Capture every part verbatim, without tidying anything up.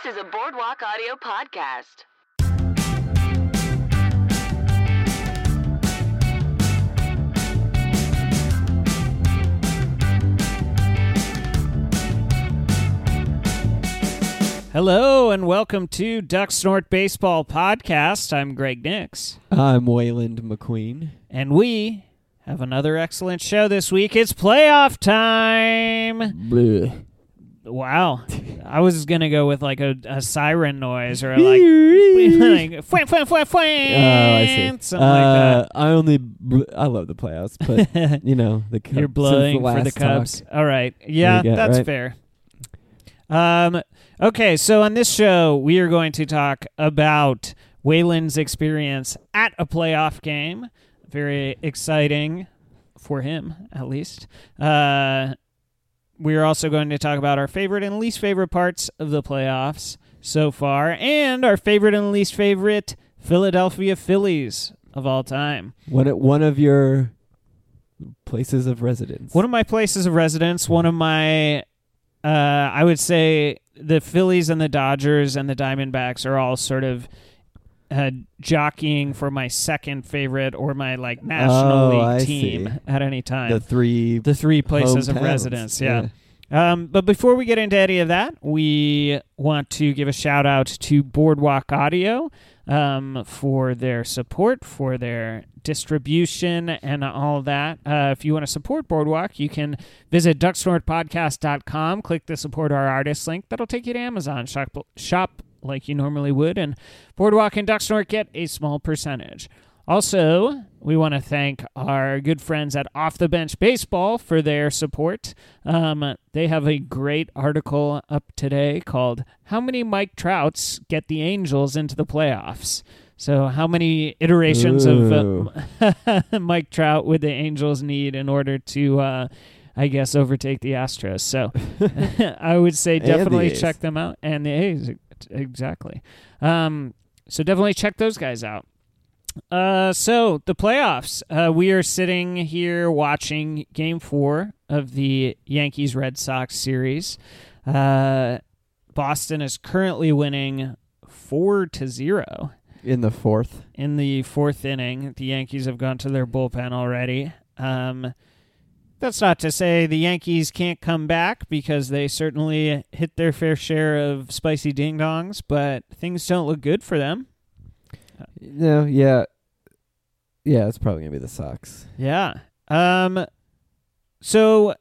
This is a Boardwalk Audio podcast. Hello and welcome to Duck Snort Baseball Podcast. I'm Greg Nix. I'm Wayland McQueen. And we have another excellent show this week. It's playoff time. Bleh. Wow. I was going to go with like a, a siren noise or like, like fwang, fwang, fwang, fwang, Oh, I see. something uh, like that. I only, bl- I love the playoffs, but you know, the Cubs. You're blowing the for the last Cubs. talk. All right. Yeah, go, that's right? fair. Um. Okay, so on this show, we are going to talk about Wayland's experience at a playoff game. Very exciting for him, at least. Uh, we are also going to talk about our favorite and least favorite parts of the playoffs so far, and our favorite and least favorite Philadelphia Phillies of all time. One, one of your places of residence. One of my places of residence, one of my, uh, I would say the Phillies and the Dodgers and the Diamondbacks are all sort of uh, jockeying for my second favorite or my like National Oh, League I team see. at any time. the three, The three places of hometowns. residence, yeah. Um, but before we get into any of that, we want to give a shout out to Boardwalk Audio um, for their support, for their distribution, and all that. Uh, if you want to support Boardwalk, you can visit duck snort podcast dot com, click the Support Our Artists link. That'll take you to Amazon. Shop, shop like you normally would, and Boardwalk and Duck Snort get a small percentage. Also, we want to thank our good friends at Off the Bench Baseball for their support. Um, they have a great article up today called How Many Mike Trouts Get the Angels into the Playoffs? So how many iterations Ooh. of uh, Mike Trout would the Angels need in order to, uh, I guess, overtake the Astros? So I would say And the definitely A's. check them out. And the A's, exactly. Um, so definitely check those guys out. Uh, so the playoffs. Uh, we are sitting here watching Game Four of the Yankees-Red Sox series. Uh, Boston is currently winning four to zero in the fourth. in the fourth inning. The Yankees have gone to their bullpen already. Um, that's not to say the Yankees can't come back because they certainly hit their fair share of spicy ding-dongs, but things don't look good for them. No, yeah, yeah. It's probably gonna be the Sox. Yeah. Um. So,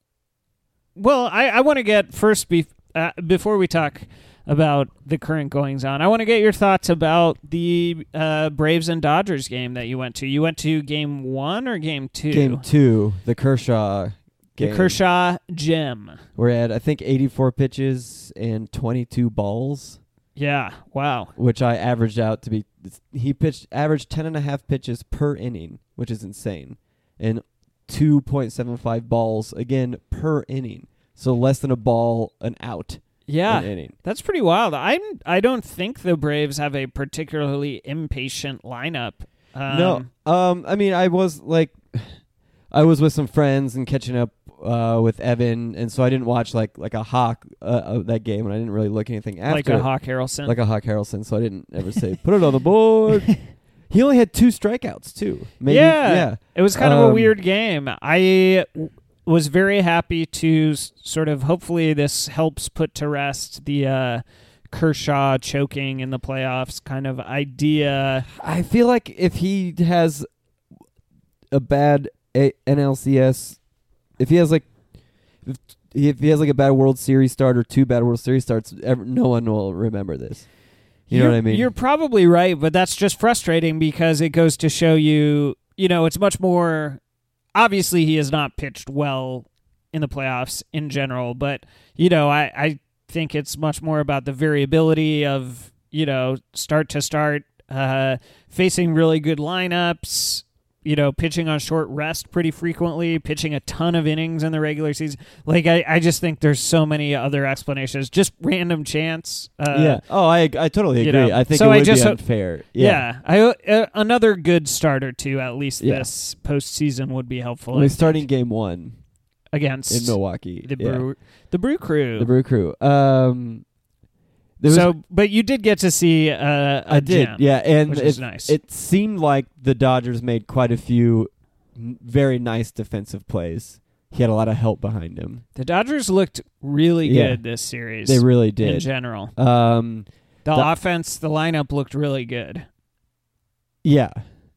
well, I, I want to get first be, uh, before we talk about the current goings on. I want to get your thoughts about the uh, Braves and Dodgers game that you went to. You went to game one or game two? Game two, the Kershaw game. The Kershaw Gym. We're at I think eighty-four pitches and twenty-two balls. Yeah. Wow. Which I averaged out to be, he pitched, averaged ten and a half pitches per inning, which is insane. And two point seven five balls, again, per inning. So less than a ball, an out. Yeah. An inning. That's pretty wild. I'm, I don't think the Braves have a particularly impatient lineup. Um, no. Um. I mean, I was like, I was with some friends and catching up uh, with Evan, and so I didn't watch like like a Hawk uh, uh, that game, and I didn't really look anything after. Like a Hawk Harrelson. Like a Hawk Harrelson, so I didn't ever say, put it on the board. He only had two strikeouts, too. Maybe, yeah. yeah. It was kind of a Um, weird game. I w- was very happy to s- sort of, hopefully this helps put to rest the uh, Kershaw choking in the playoffs kind of idea. I feel like if he has a bad a- N L C S, if he has like, if, if he has like a bad World Series start or two bad World Series starts, ever, no one will remember this. You know You're- what I mean? You're probably right, but that's just frustrating because it goes to show you, you know, it's much more, obviously he has not pitched well in the playoffs in general, but, you know, I, I think it's much more about the variability of, you know, start to start, uh, facing really good lineups, you know, pitching on short rest pretty frequently, pitching a ton of innings in the regular season. Like, I, I just think there's so many other explanations. Just random chance. Uh, yeah. Oh, I I totally you agree. know, I think so it I would just be ho- unfair. Yeah. Yeah. I, uh, another good starter, too, at least Yeah. this postseason would be helpful. Well, I he's think, starting game one against in Milwaukee. the yeah. Brew, the Brew Crew. The Brew Crew. Um, There was- so, but you did get to see uh, a I did, gem, yeah, and which it, is nice. it seemed like the Dodgers made quite a few n- very nice defensive plays. He had a lot of help behind him. The Dodgers looked really Yeah. good this series. They really in did. general. Um, The, the- offense, the lineup looked really good. yeah,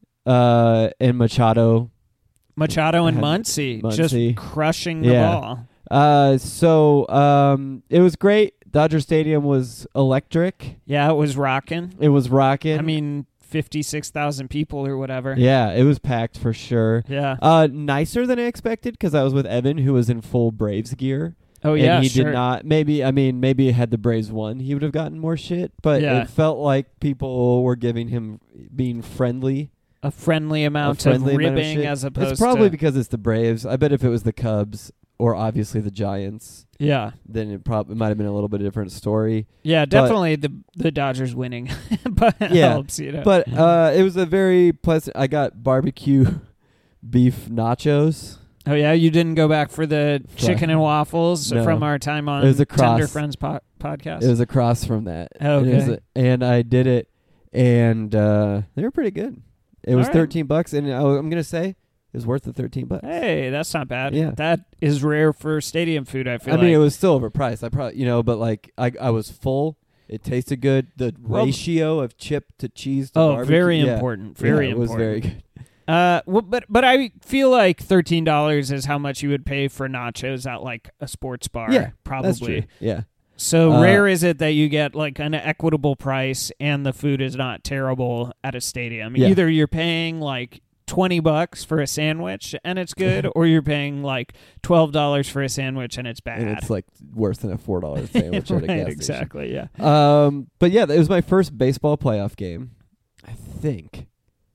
uh, and Machado. Machado and Had Muncy, Muncy. just crushing the Yeah. ball. Uh, so um, it was great. Dodger Stadium was electric. Yeah, it was rocking. It was rocking. I mean, fifty-six thousand people or whatever. yeah, it was packed for sure. Yeah. Uh, nicer than I expected because I was with Evan, who was in full Braves gear. Oh, and yeah, he sure. did not. Maybe I mean, maybe had the Braves won, he would have gotten more shit. But Yeah. it felt like people were giving him being friendly. A friendly amount a friendly of amount of ribbing shit. as opposed It's probably to... because it's the Braves. I bet if it was the Cubs or obviously the Giants, Yeah. then it probably might have been a little bit different story. Yeah, definitely the the Dodgers winning. But it Yeah, helps, you know. But uh, it was a very pleasant. I got barbecue beef nachos. Oh, yeah? You didn't go back for the chicken and waffles No. from our time on It was across. Tender Friends po- podcast? It was across from that. Oh, And, it was okay. a- and I did it, and uh, they were pretty good. It was All right. thirteen bucks, and I, I'm gonna say it was worth the thirteen bucks. Hey, that's not bad. Yeah. That is rare for stadium food, I feel I like. mean, it was still overpriced. I probably, you know, but like I, I was full. It tasted good. The Well- ratio of chip to cheese to oh, barbecue. very yeah. important. Very yeah, it important. was very good. Uh, well, but but I feel like thirteen dollars is how much you would pay for nachos at like a sports bar. Yeah, probably. That's true. Yeah. So Uh, rare is it that you get like an equitable price and the food is not terrible at a stadium. Yeah. Either you're paying like twenty bucks for a sandwich and it's good, or you're paying like twelve dollars for a sandwich and it's bad. And it's like worse than a four dollar sandwich right, at a gas exactly. Yeah. station. Um, but yeah, it was my first baseball playoff game. I think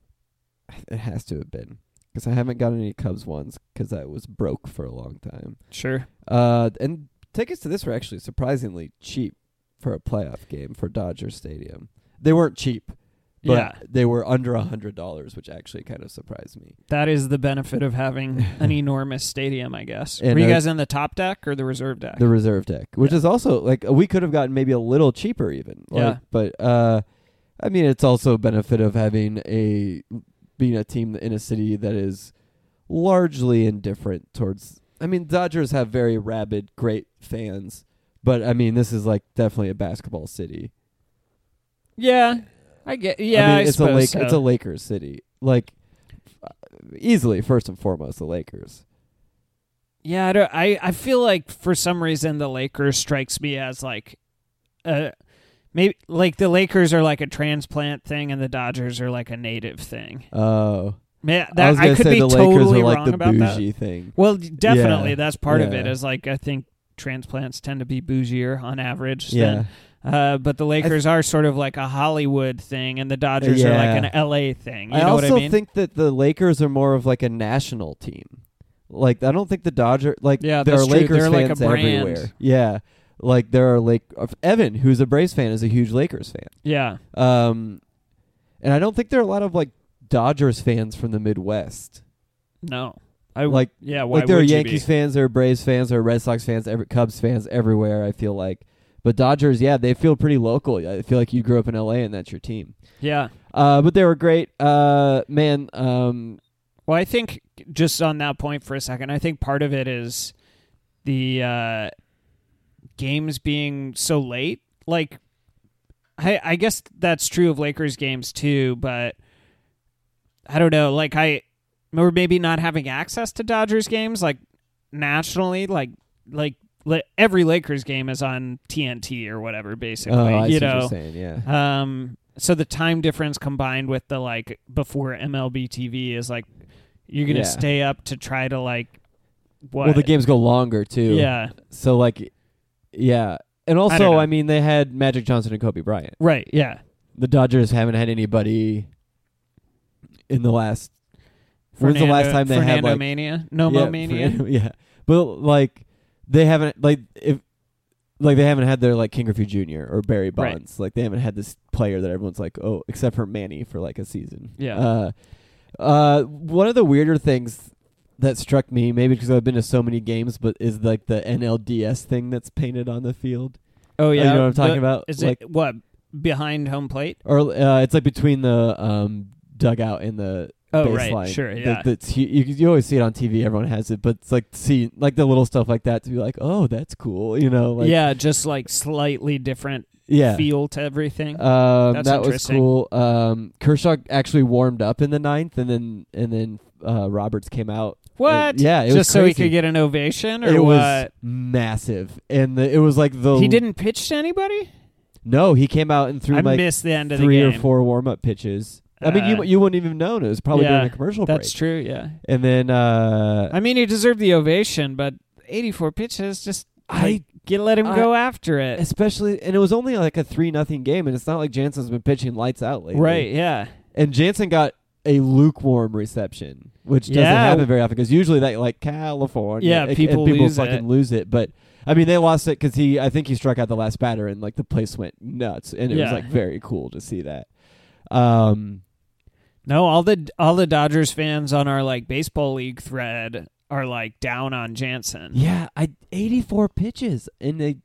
it has to have been because I haven't gotten any Cubs ones because I was broke for a long time. Sure. Uh, and tickets to this were actually surprisingly cheap for a playoff game for Dodger Stadium. They weren't cheap, but Yeah. they were under a hundred dollars, which actually kind of surprised me. That is the benefit of having an enormous stadium, I guess. And, Were you uh, guys in the top deck or the reserve deck? The reserve deck, which Yeah. is also like we could have gotten maybe a little cheaper even. Like, Yeah. But uh, I mean, it's also a benefit of having a being a team in a city that is largely indifferent towards. I mean, Dodgers have very rabid, great fans, but I mean, this is like definitely a basketball city. Yeah, I get. Yeah, I I, mean, it's suppose a Lake, so. it's a Lakers city, like uh, easily first and foremost the Lakers. Yeah, I, don't, I I feel like for some reason the Lakers strikes me as like, uh, maybe like the Lakers are like a transplant thing and the Dodgers are like a native thing. Oh, Man, I that was I, gonna could say be the totally Lakers are like wrong the about that. bougie thing. Well, definitely Yeah, that's part of it. yeah. Is like I think transplants tend to be bougier on average. Yeah. Than, uh, but the Lakers are sort of like a Hollywood thing, and the Dodgers are like Yeah. an L A thing. You I know also what I mean? think that the Lakers are more of like a national team. Like I don't think the Dodgers like Yeah, there are that's true. Lakers They're like a fans brand. everywhere. Yeah, like there are like Evan, who's a Braves fan, is a huge Lakers fan. yeah. Um, and I don't think there are a lot of like Dodgers fans from the Midwest. No. I Like yeah. Why like there are would you Yankees be? fans, there are Braves fans, there are Red Sox fans, every, Cubs fans everywhere. I feel like, but Dodgers, yeah, they feel pretty local. I feel like you grew up in L A and that's your team. Yeah. Uh, but they were great. Uh, man. Um, Well, I think just on that point for a second, I think part of it is the uh, games being so late. Like, I I guess that's true of Lakers games too, but I don't know. Like, I or maybe not having access to Dodgers games, like nationally, like like li- every Lakers game is on T N T or whatever. Basically, oh, I you see what know. you're saying. Yeah. Um, so the time difference combined with the like before M L B T V is like you're gonna Yeah. stay up to try to like what? Well, the games go longer too. Yeah, So like, yeah, and I don't also know. I, mean they had Magic Johnson and Kobe Bryant. right. Yeah, The Dodgers haven't had anybody in the last. When's the Fernando- last time they had Fernando like Mania? No yeah, Mo Mania. Fernando- yeah, but like they haven't like if like they haven't had their like King Griffey Junior or Barry Right. Bonds. Like they haven't had this player that everyone's like, oh, except for Manny for like a season. Yeah. Uh, uh, one of the weirder things that struck me, maybe because I've been to so many games, but is like the N L D S thing that's painted on the field. Oh yeah, you know what I'm talking The- about? Is like, it what behind home plate? or uh, it's like between the um, dugout and the Oh baseline. right, sure, The- yeah. that's hu- you, you always see it on T V. Everyone has it, but it's like see like the little stuff like that to be like, oh, that's cool. You know, like, yeah, just like slightly different yeah. feel to everything. Um, That's that was interesting. cool. Um, Kershaw actually warmed up in the ninth, and then and then uh, Roberts came out. What? And- yeah, it just was so he crazy. could get an ovation, or It was what? massive, and the, it was like the He didn't pitch to anybody. No, he came out and threw I like missed the end of three the or game. four warm up pitches. I mean, you Uh, you wouldn't even known it was probably yeah, during a commercial That's break. true. Yeah. And then uh, I mean, he deserved the ovation, but eighty-four pitches, just I like, get let him I- go after it. especially, and it was only like a three nothing game, and it's not like Jansen's been pitching lights out lately, Right? Yeah. And Jansen got a lukewarm reception, which doesn't Yeah. happen very often because usually that like California, Yeah, and- people and people lose fucking it. lose it. But I mean, they lost it because he, I think he struck out the last batter, and like the place went nuts, and it was Yeah. like very cool to see that. Um, No, all the all the Dodgers fans on our like baseball league thread are like down on Jansen. yeah, I eighty-four pitches, and they,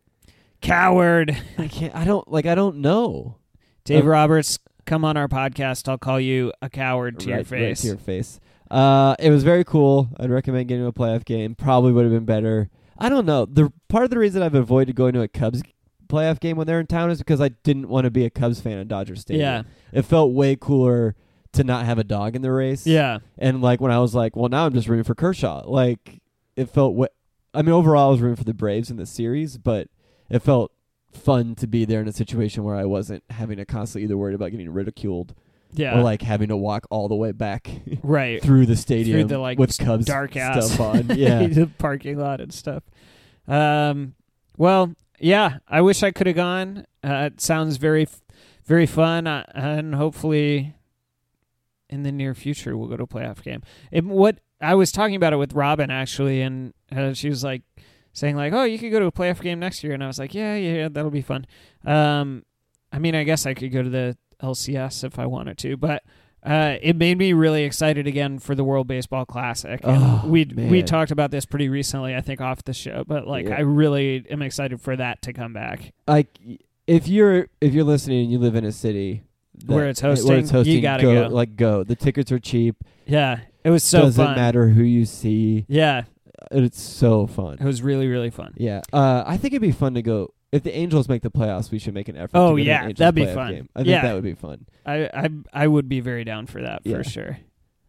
Coward. I can't, I don't like, I don't know. Dave Uh, Roberts, come on our podcast. I'll call you a coward to right, your face. Right to your face. Uh, it was very cool. I'd recommend getting to a playoff game. Probably would have been better. I don't know. The part of the reason I've avoided going to a Cubs playoff game when they're in town is because I didn't want to be a Cubs fan in Dodger Stadium. Yeah. It felt way cooler to not have a dog in the race. Yeah. And like when I was like, well, now I'm just rooting for Kershaw. Like it felt what I mean, overall I was rooting for the Braves in the series, but it felt fun to be there in a situation where I wasn't having to constantly either worried about getting ridiculed Yeah. or like having to walk all the way back right. through the stadium Through the, like, with Cubs dark ass stuff on. Yeah. the parking lot and stuff. Um, well, yeah, I wish I could have gone. Uh, it sounds very, f- very fun, uh, and hopefully, in the near future, we'll go to a playoff game. It, what I was talking about it with Robin actually, and uh, she was like saying like, "Oh, you could go to a playoff game next year," and I was like, "Yeah, yeah, yeah that'll be fun." Um, I mean, I guess I could go to the L C S if I wanted to, but. Uh, it made me really excited again for the World Baseball Classic. And Oh, we man. we talked about this pretty recently, I think, off the show. But like, Yeah. I really am excited for that to come back. Like if you're if you're listening and you live in a city that- Where it's where hosting, it's hosting you gotta go, go. Like go. The tickets are cheap. Yeah, it was so Doesn't fun. matter who you see. Yeah, It's so fun. it was really really fun. Yeah. Uh, I think it'd be fun to go. If the Angels make the playoffs, we should make an effort. Oh, to go to yeah, an Angels that'd be playoff fun. Game. I think Yeah. that would be fun. I I I would be very down for that Yeah. for sure.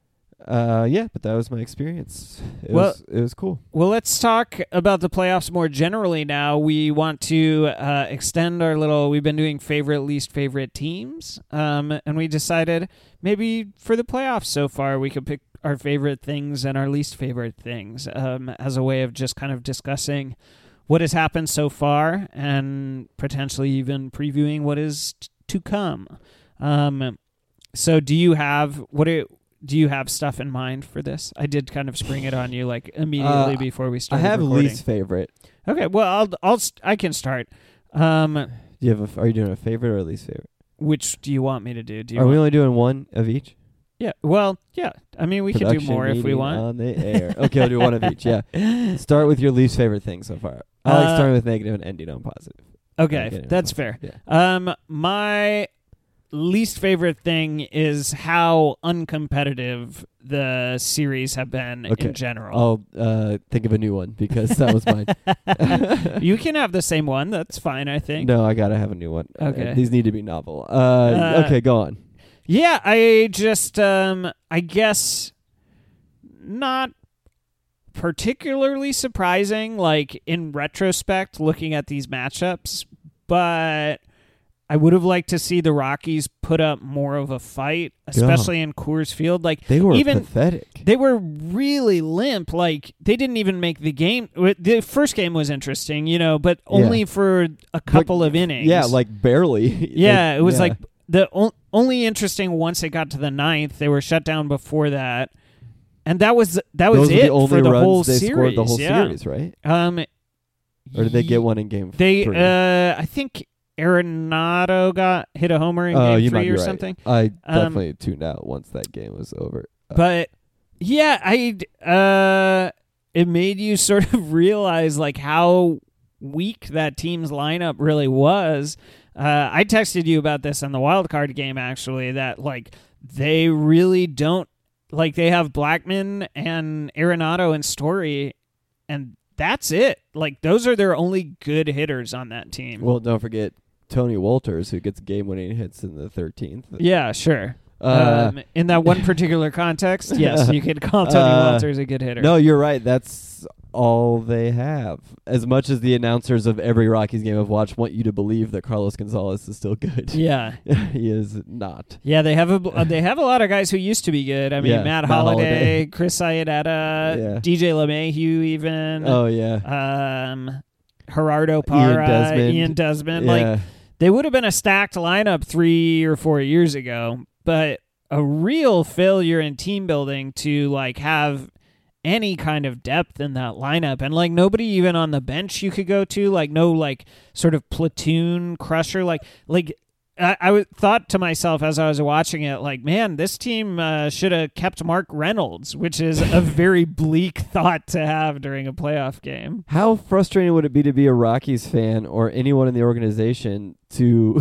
Uh, yeah, but that was my experience. It Well- was it was cool. Well, let's talk about the playoffs more generally now. We want to uh, extend our little, we've been doing favorite, least favorite teams. Um, and we decided maybe for the playoffs so far, we could pick our favorite things and our least favorite things um, as a way of just kind of discussing what has happened so far and potentially even previewing what is t- to come. Um, so do you have, what it, do you have stuff in mind for this? I did kind of spring it on you like immediately Uh, before we I started have recording. least favorite. Okay, well, I'll I'll st- I can start. Um, Do you have a, are you doing a favorite or a least favorite? which do you want me to do? Do you Are we want- only doing one of each? Yeah. Well, yeah. I mean, we could do Production more if we meeting want. on the air. Okay, I'll do one of each. Yeah. Start with your least favorite thing so far. I like Uh, starting with negative and ending on positive. Okay, Okay, that's fine. fair. Yeah. Um, my least favorite thing is how uncompetitive the series have been Okay. in general. I'll uh, think of a new one because that was mine. You can have the same one. That's fine, I think. No, I gotta have a new one. Uh, Okay. these need to be novel. Uh, Uh, okay, go on. Yeah, I just, um, I guess, not particularly surprising, like, in retrospect, looking at these matchups, but I would have liked to see the Rockies put up more of a fight, especially in Coors Field. Like, They were even pathetic. they were really limp. Like, they didn't even make the game. The first game was interesting, you know, but only for a couple of innings. Yeah, like barely. Yeah, Like, it was yeah. like the o- only interesting once it got to the ninth. They were shut down before that, and that was that was Those were it the only for the runs whole they series. scored the whole yeah. series, right? Um, Or did they get one in game They, three? uh, I think Arenado got hit a homer in oh, game you might three be or right. something. I Um, definitely tuned out once that game was over. Uh, But yeah, I uh, it made you sort of realize like how weak that team's lineup really was. Uh, I texted you about this in the wild card game, actually, that like they really don't like they have Blackman and Arenado and Story, and that's it. Like those are their only good hitters on that team. Well, don't forget Tony Wolters, who gets game-winning hits in the thirteenth. Yeah, sure. Uh, um, in that one particular context, yes, you could call Tony uh, Wolters a good hitter. No, you're right. That's all they have. As much as the announcers of every Rockies game I've watched want you to believe that Carlos Gonzalez is still good. Yeah. He is not. Yeah, they have a uh, they have a lot of guys who used to be good. I mean, Yeah, Matt, Matt Holliday, Holliday. Chris Iannetta, Yeah. D J LeMahieu, even. Oh, yeah. Um, Gerardo Parra, Desmond. Ian Desmond. Yeah. Like they would have been a stacked lineup three or four years ago, but a real failure in team building to like have any kind of depth in that lineup, and like nobody even on the bench you could go to, like no like sort of platoon crusher, like like I, I w- thought to myself as I was watching it, like, man, this team uh, should have kept Mark Reynolds, which is a very bleak thought to have during a playoff game. How frustrating would it be to be a Rockies fan or anyone in the organization to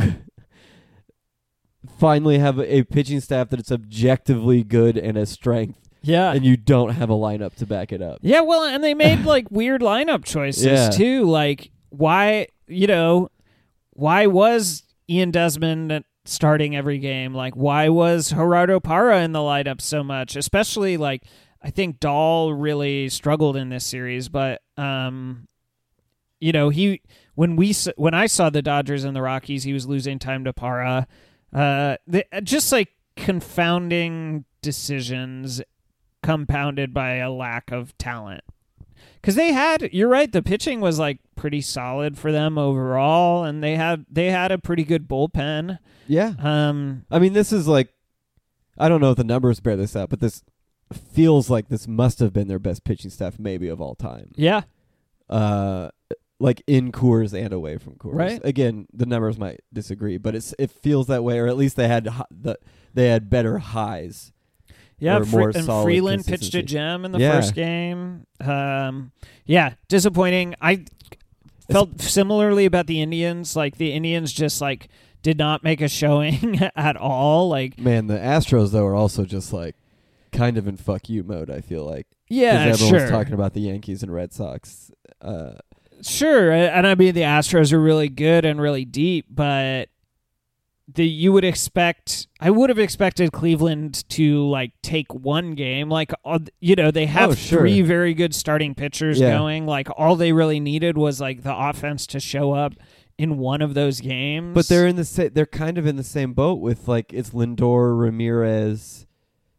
finally have a, a pitching staff that is objectively good and a strength, Yeah. and you don't have a lineup to back it up? Yeah, well, and they made like weird lineup choices Yeah. too. Like, why, you know, why was Ian Desmond starting every game? Like, why was Gerardo Parra in the lineup so much? Especially, like, I think Dahl really struggled in this series, but, um, you know, he when we s- when I saw the Dodgers and the Rockies, he was losing time to Parra. Uh, the, just like confounding decisions compounded by a lack of talent. Because they had, you're right, the pitching was like pretty solid for them overall, and they had they had a pretty good bullpen. Yeah. Um, I mean, this is like, I don't know if the numbers bear this out, but this feels like this must have been their best pitching staff maybe of all time. yeah, Uh, like in Coors and away from Coors. Right. Again, the numbers might disagree, but it's it feels that way, or at least they had hi- the they had better highs. yeah. Or Fre- more and solid Freeland pitched a consistency. gem in the Yeah. first game. Um, yeah, disappointing. I felt similarly about the Indians. Like the Indians just like did not make a showing at all. Like Man, the Astros though are also just like kind of in fuck you mode. I feel like yeah, because everyone's sure. talking about the Yankees and Red Sox. Uh, Sure, and I mean the Astros are really good and really deep, but the you would expect I would have expected Cleveland to like take one game, like uh, you know they have Oh, sure. three very good starting pitchers Yeah. going. Like all they really needed was like the offense to show up in one of those games. but they're in the sa- they're kind of in the same boat with like it's Lindor, Ramirez,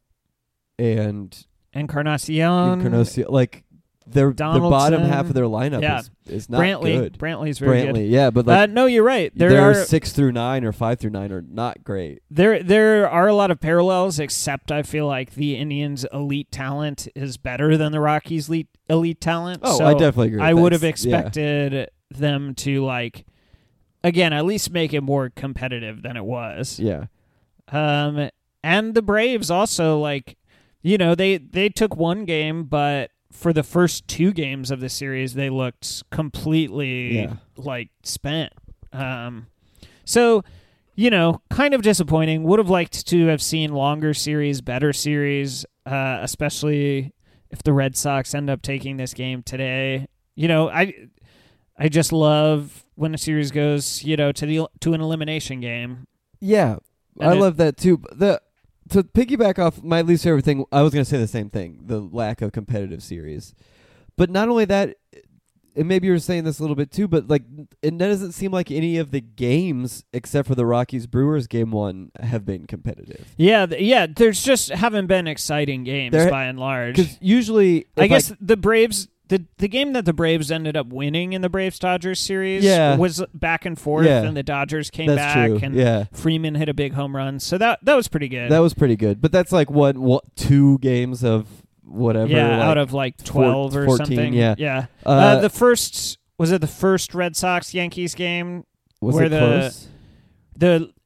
and Encarnacion, Encarnacion. Like they're the bottom Donaldson. half of their lineup Yeah. is, is not Brantley. good. Brantley's very Brantley, good. yeah, but Uh, like no, you're right. There their are six through nine or five through nine are not great. There, there are a lot of parallels, except I feel like the Indians' elite talent is better than the Rockies' elite, elite talent. Oh, so I definitely agree. I with would that. have expected them to, like, again, at least make it more competitive than it was. Yeah. Um, and the Braves also, like, you know, they, they took one game, but for the first two games of the series, they looked completely, Yeah. like, spent. Um, so, you know, kind of disappointing. Would have liked to have seen longer series, better series, uh, especially if the Red Sox end up taking this game today. You know, I I just love when a series goes, you know, to the to an elimination game. Yeah. And I it- love that too. The to piggyback off my least favorite thing, I was going to say the same thing, the lack of competitive series. But not only that, and maybe you were saying this a little bit too, but like it doesn't seem like any of the games except for the Rockies Brewers game one have been competitive. Yeah, th- yeah. There's just haven't been exciting games There- by and large. Because usually, I if guess the Braves, the the game that the Braves ended up winning in the Braves Dodgers series, Yeah. was back and forth, Yeah. and the Dodgers came that's back, true. and Yeah, Freeman hit a big home run, so that that was pretty good. that was pretty good. But that's like what, what two games of whatever. yeah, like, out of like twelve or fourteen, something. yeah. yeah. uh, Uh, the first was it the first Red Sox Yankees game was where it the- close? the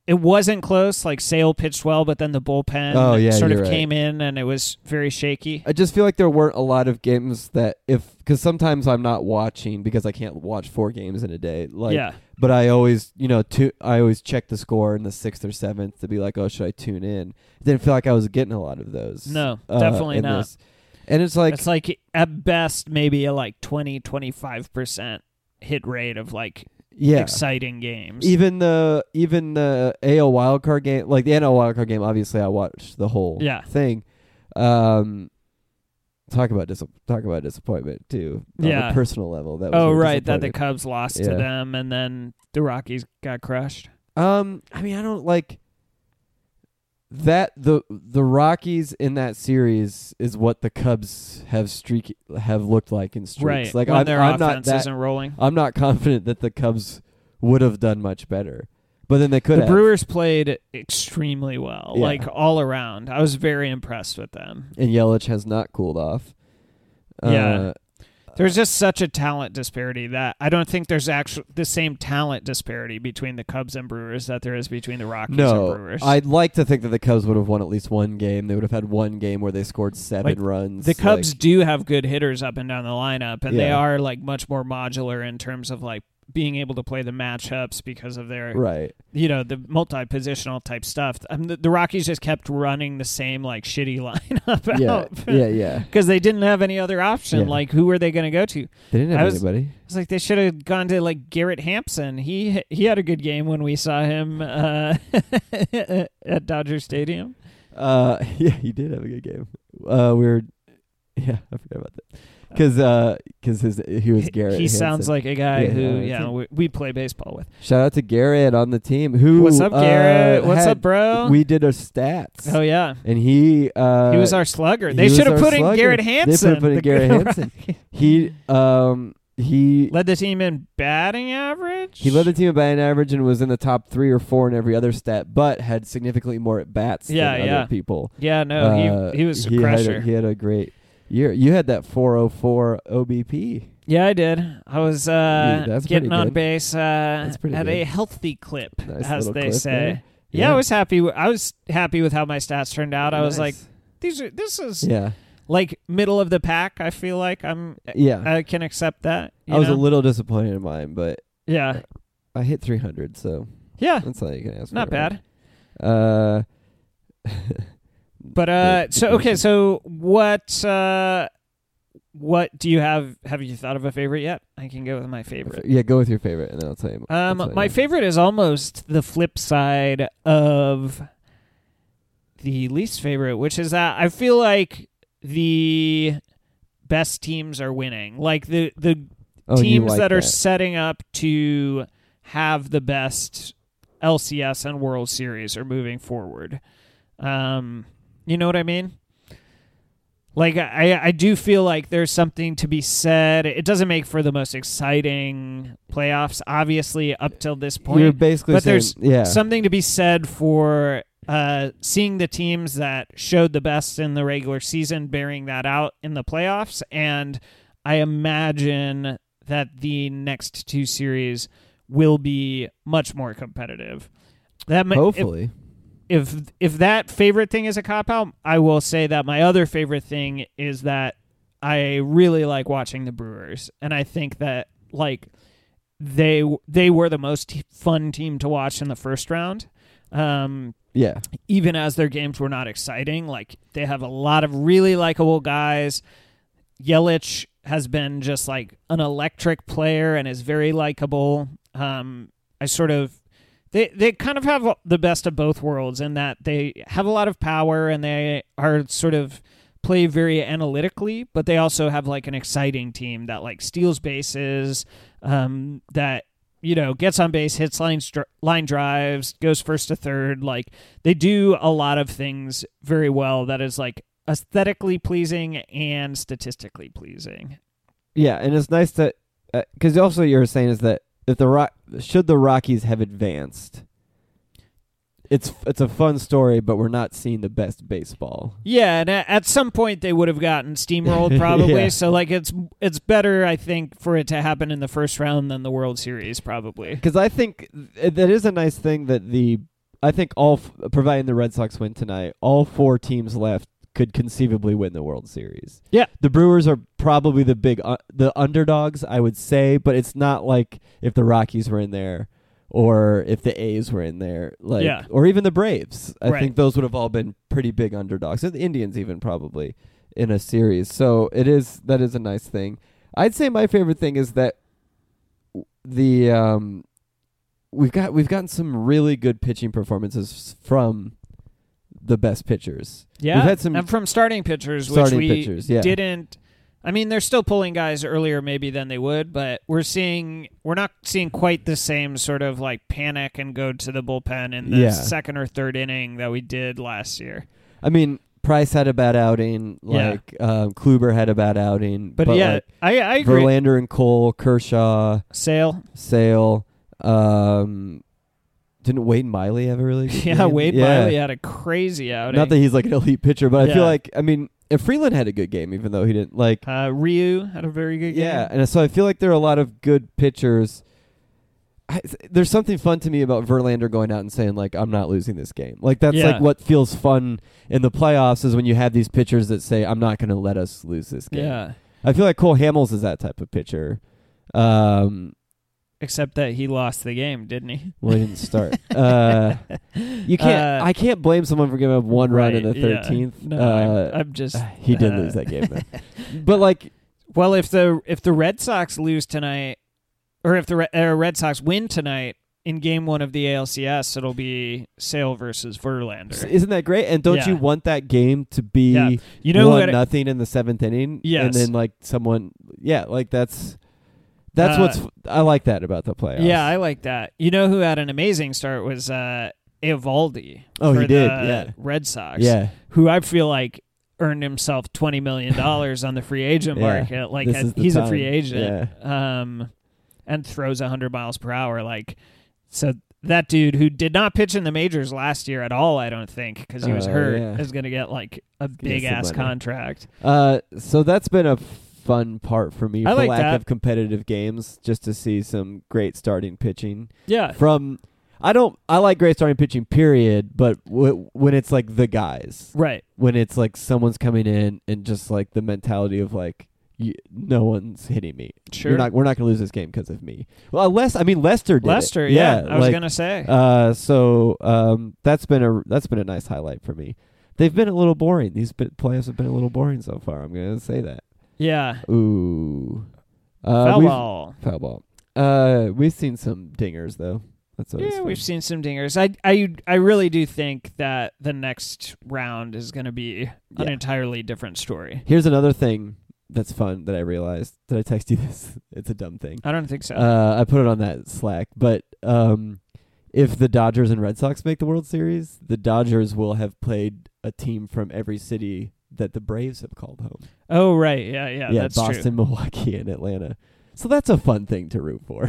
it wasn't close. Like Sale pitched well, but then the bullpen Oh, yeah, sort of you're right. came in and it was very shaky. I just feel like there weren't a lot of games that if because sometimes I'm not watching because I can't watch four games in a day. Like, yeah. But I always, you know, tu- I always check the score in the sixth or seventh to be like, oh, should I tune in? It didn't feel like I was getting a lot of those. No, uh, definitely in not. this. And it's like, It's like at best maybe a like twenty, twenty-five percent hit rate of like yeah. exciting games. Even the even the A L wildcard game, like the N L wildcard game, obviously I watched the whole Yeah. thing. Um, talk about dis- talk about disappointment too. On Yeah. a personal level. That was Oh, a right, that the disappointment. Cubs lost Yeah. to them and then the Rockies got crushed. Um, I mean, I don't like that. the The Rockies in that series is what the Cubs have streak have looked like in streaks. Right, Like when I'm, their I'm not offense that. isn't rolling. I'm not confident that the Cubs would have done much better, but then they could The have. Brewers played extremely well, Yeah. like all around. I was very impressed with them. And Yelich has not cooled off. Yeah. Uh, There's just such a talent disparity that I don't think there's actually the same talent disparity between the Cubs and Brewers that there is between the Rockies and no, Brewers. I'd like to think that the Cubs would have won at least one game. They would have had one game where they scored seven Like, runs. the Cubs Like, do have good hitters up and down the lineup, and they Yeah. are like much more modular in terms of like being able to play the matchups because of their, right. you know, the multi-positional type stuff. Um, the, the Rockies just kept running the same like shitty lineup Yeah, out. yeah, yeah. Because they didn't have any other option. Yeah. Like, who were they going to go to? They didn't have I was- anybody. It's like they should have gone to like Garrett Hampson. He he had a good game when we saw him uh, at Dodger Stadium. Uh, yeah, he did have a good game. Uh, we were, yeah, I forgot about that. Because uh, cause his he was Garrett. He sounds Hansen. like a guy Yeah, who yeah, yeah yeah. we, we play baseball with. Shout out to Garrett on the team. Who? What's up, uh, Garrett? What's had- up, bro? We did our stats. Oh yeah, and he uh, he was our slugger. he They was should have our put in slugger. Garrett They Hansen. put- put in the Garrett good Hansen. Rocky. he um he Led the team in batting average. he led the team in batting average and was in the top three or four in every other stat, but had significantly more at bats Yeah, than yeah. other people. Yeah, no, Uh, he he was a he had crusher. a, he had a great year. You had that four oh four O B P. Yeah, I did. I was uh, Dude, that's getting pretty on good. base uh, That's pretty at good. a healthy clip, Nice as little they clip say. there. Yeah, Yeah. I was happy. W- I was happy with how my stats turned out. I was like, Nice. these are this is Yeah, like middle of the pack. I feel like I'm. yeah. I can accept that. you I was know? a little disappointed in mine, but Yeah, I hit three hundred, so yeah, that's all you can ask for. not bad. right? Uh, But uh, Good- so good okay, question. so what uh, what do you have? Have you thought of a favorite yet? I can go with my favorite. yeah, go with your favorite, and then I'll tell you. I'll Um, tell you my mine. favorite is almost the flip side of the least favorite, which is that I feel like the best teams are winning. Like the the Oh, you teams like that are that. setting up to have the best L C S and World Series are moving forward. Um, you know what I mean? Like I, I do feel like there's something to be said. It doesn't make for the most exciting playoffs, obviously, up till this point. You're basically but saying, there's yeah, something to be said for uh, seeing the teams that showed the best in the regular season bearing that out in the playoffs. And I imagine that the next two series will be much more competitive. That mi- if- hopefully. if if that favorite thing is a cop out, I will say that my other favorite thing is that I really like watching the Brewers, and I think that like they they were the most t- fun team to watch in the first round. Um, Yeah, even as their games were not exciting, like they have a lot of really likable guys. Yelich has been just like an electric player and is very likable. Um, I sort of They they kind of have the best of both worlds in that they have a lot of power and they are sort of play very analytically, but they also have like an exciting team that like steals bases, um, that you know gets on base, hits line str- line drives, goes first to third. Like they do a lot of things very well that is like aesthetically pleasing and statistically pleasing. yeah, and it's nice to because also you're saying is that if the Rock should the Rockies have advanced, it's it's a fun story, but we're not seeing the best baseball. Yeah, and a- at some point they would have gotten steamrolled probably. Yeah. So like it's it's better I think for it to happen in the first round than the World Series probably. Because I think th- that is a nice thing that the I think all, f- providing the Red Sox win tonight, all four teams left could conceivably win the World Series. Yeah. The Brewers are probably the big, uh, the underdogs, I would say, but it's not like if the Rockies were in there or if the A's were in there, like, Yeah. or even the Braves. I Right. think those would have all been pretty big underdogs. And the Indians even probably in a series. So it is, that is a nice thing. I'd say my favorite thing is that the, um, we've got, we've gotten some really good pitching performances from the best pitchers. Yeah, We've had some and from starting pitchers, starting which we pitchers, yeah. didn't. I mean, they're still pulling guys earlier maybe than they would, but we're seeing we're not seeing quite the same sort of like panic and go to the bullpen in the Yeah. second or third inning that we did last year. I mean, Price had a bad outing. Yeah. Like um, Kluber had a bad outing. But, But, yeah, like, I, I agree. Verlander and Cole, Kershaw, Sale, Sale. Um, didn't Wade Miley have a really good yeah, game? Wade yeah. Miley had a crazy outing. Not that he's like an elite pitcher, but I Yeah. feel like, I mean, if Freeland had a good game, even though he didn't like. uh, Ryu had a very good game. Yeah, and so I feel like there are a lot of good pitchers. I, there's something fun to me about Verlander going out and saying, like, I'm not losing this game. Like, that's Yeah. like what feels fun in the playoffs is when you have these pitchers that say, I'm not going to let us lose this game. Yeah. I feel like Cole Hamels is that type of pitcher. Um, Except that he lost the game, didn't he? well, he didn't start. uh, you can't. Uh, I can't blame someone for giving up one run in Right, the yeah. thirteenth. No, uh, I'm, I'm just. he did uh, lose that game, though. But like, Well, if the if the Red Sox lose tonight, or if the Re- uh, Red Sox win tonight in Game One of the A L C S, it'll be Sale versus Verlander. isn't that great? And don't Yeah. you want that game to be Yeah. You know who one had a- nothing in the seventh inning? Yes. And then like someone, yeah, like that's that's Uh, what's I like that about the playoffs. Yeah, I like that. You know who had an amazing start was uh, Eovaldi. Oh, for he did, the yeah. Red Sox. yeah. Who I feel like earned himself twenty million dollars on the free agent Yeah. market. Like This has- is the he's a time. free agent. Um, and throws one hundred miles per hour. Like, so that dude who did not pitch in the majors last year at all, I don't think, because he was Uh, hurt, yeah. is going to get like a get big some ass money. contract. Uh, so that's been a fun part for me. I for like lack that. of competitive games, just to see some great starting pitching Yeah. from. I don't. I like great starting pitching, period. But w- when it's like the guys, Right. when it's like someone's coming in and just like the mentality of like, y- no one's hitting me. Sure. You're not. We're not going to lose this game because of me. Well, Les. I mean, Lester did it. Lester, yeah, I was like, going to say. Uh, so um, that's been a that's been a nice highlight for me. They've been a little boring. These bit- playoffs have been a little boring so far. I'm going to say that. yeah. Ooh. Uh, Foul we've- ball. Foul ball. Uh, we've seen some dingers though. That's always Yeah, fun. we've seen some dingers. I, I, I really do think that the next round is going to be an Yeah. entirely different story. Here's another thing that's fun that I realized. Did I text you this? It's a dumb thing. I don't think so. Uh, I put it on that Slack. But um, if the Dodgers and Red Sox make the World Series, the Dodgers will have played a team from every city that the Braves have called home. oh, right. Yeah, yeah, yeah, that's Boston, Milwaukee, and Atlanta. So that's a fun thing to root for.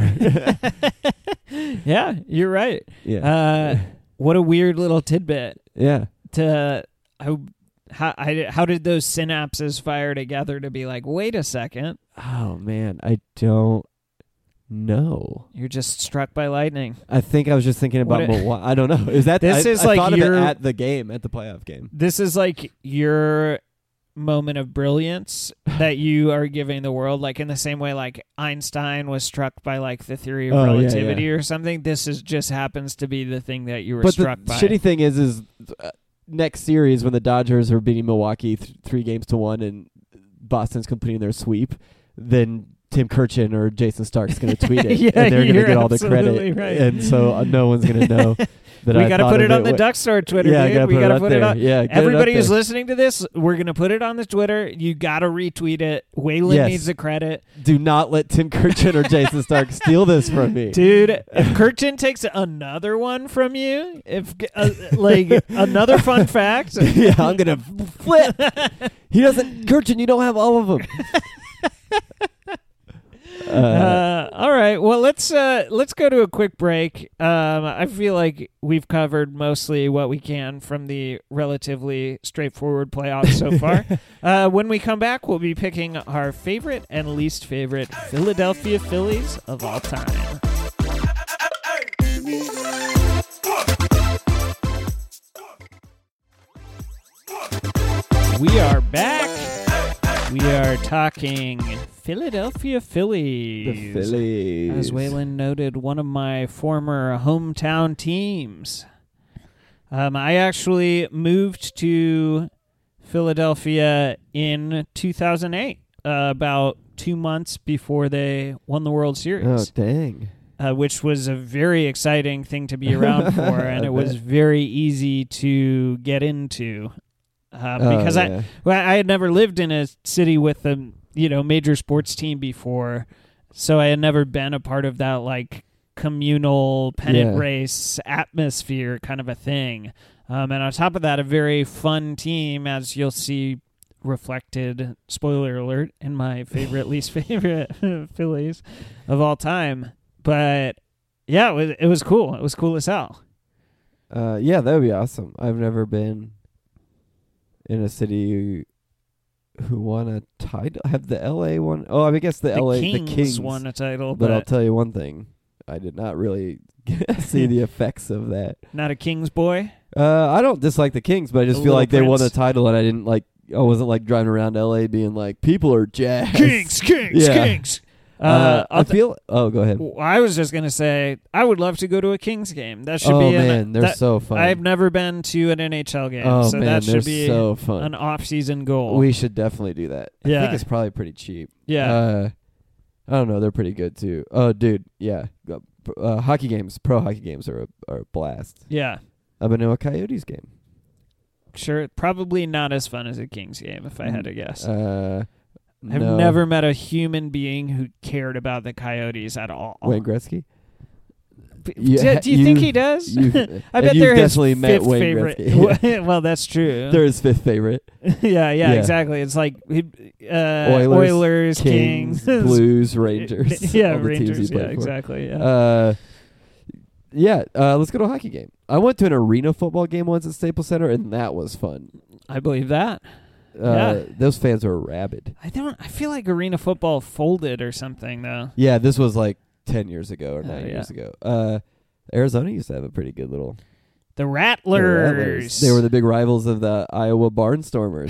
true. Yeah, you're right. yeah. Uh, what a weird little tidbit yeah. to how, how, I, how did those synapses fire together to be like, wait a second, Oh man, I don't know. you're just struck by lightning. I think I was just thinking about What a- Milwaukee. I don't know. Is that This I, is I like thought of it your- at the game, at the playoff game. This is like your moment of brilliance that you are giving the world, like in the same way like Einstein was struck by like the theory of Oh, yeah, relativity yeah. or something. This is just happens to be the thing that you were But the struck by. shitty thing is, is uh, next series when the Dodgers are beating Milwaukee th- three games to one and Boston's completing their sweep, then Tim Kirchin or Jason Stark's going to tweet it, Yeah, and they're going to you're get all the absolutely credit, right. and so uh, no one's going to know that we I got to thought put of it on the wh- Duck Store Twitter, Yeah, I dude. gotta we put got it to up put there. it on. Yeah, get it up Everybody who's there. listening to this, we're going to put it on the Twitter. You got to retweet it. Waylon Yes. needs the credit. Do not let Tim Kirchin or Jason Stark steal this from me. Dude, if Kirchin takes another one from you, if uh, like another fun fact, Yeah, I'm gonna flip. He doesn't, Kirchin. You don't have all of them. uh, Uh, all right. Well, let's uh, let's go to a quick break. Um, I feel like we've covered mostly what we can from the relatively straightforward playoffs so far. uh, when we come back, we'll be picking our favorite and least favorite Philadelphia Phillies of all time. We are back. We are talking Philadelphia Phillies. The Phillies. As Waylon noted, one of my former hometown teams. Um, I actually moved to Philadelphia in two thousand eight, uh, about two months before they won the World Oh, Series, dang. uh, which was a very exciting thing to be around for, and it was very easy to get into. Uh, Oh, because yeah. I, well, I had never lived in a city with a you know major sports team before, so I had never been a part of that like communal pennant Yeah. race atmosphere kind of a thing. Um, and on top of that, a very fun team, as you'll see reflected. Spoiler alert! In my favorite, least favorite Phillies of all time, but yeah, it was it was cool. It was cool as hell. Uh, yeah, that would be awesome. I've never been in a city who won a title. Have the L A one? Oh, I guess the, The L A Kings, the Kings won a title, But but I'll tell you one thing: I did not really see the effects of that. not a Kings boy. Uh, I don't dislike the Kings, but I just The feel Little like they won Prince. the title, and I didn't like. I wasn't like driving around L A being like, people are jazzed. Kings, Kings, Yeah. Kings. Uh, Uh, I I'll th- feel. Oh, go ahead. I was just gonna say I would love to go to a Kings game. That should Oh be an, man, they're that- so fun. I've never been to an N H L game, oh so man, that they're should be so fun. an off-season goal. We should definitely do that. I Yeah. think it's probably pretty cheap. yeah, Uh, I don't know. They're pretty good too. Oh, dude. Yeah. Uh, uh, hockey games, pro hockey games are a, are a blast. yeah, I've been to a Coyotes game. sure. Probably not as fun as a Kings game, if I had to guess. Uh, I've no. never met a human being who cared about the Coyotes at all. Wayne Gretzky. P- You do, ha- do you, think you- he does? you- I and bet you've they're his definitely met fifth Wayne favorite. Gretzky. Well, that's true. They're his fifth favorite. yeah, yeah, Yeah. exactly. It's like uh, Oilers, Oilers, Kings, Kings, Blues, Rangers. yeah, all the teams Rangers. he Yeah, played for. exactly. Yeah. Uh, yeah. Uh, let's go to a hockey game. I went to an arena football game once at Staples Center, and that was fun. I believe that. Uh, Yeah. Those fans were rabid. I don't. I feel like arena football folded or something though. Yeah, this was like ten years ago or Oh, nine yeah. years ago. Uh, Arizona used to have a pretty good little. The the Rattlers. They were the big rivals of the Iowa Barnstormers.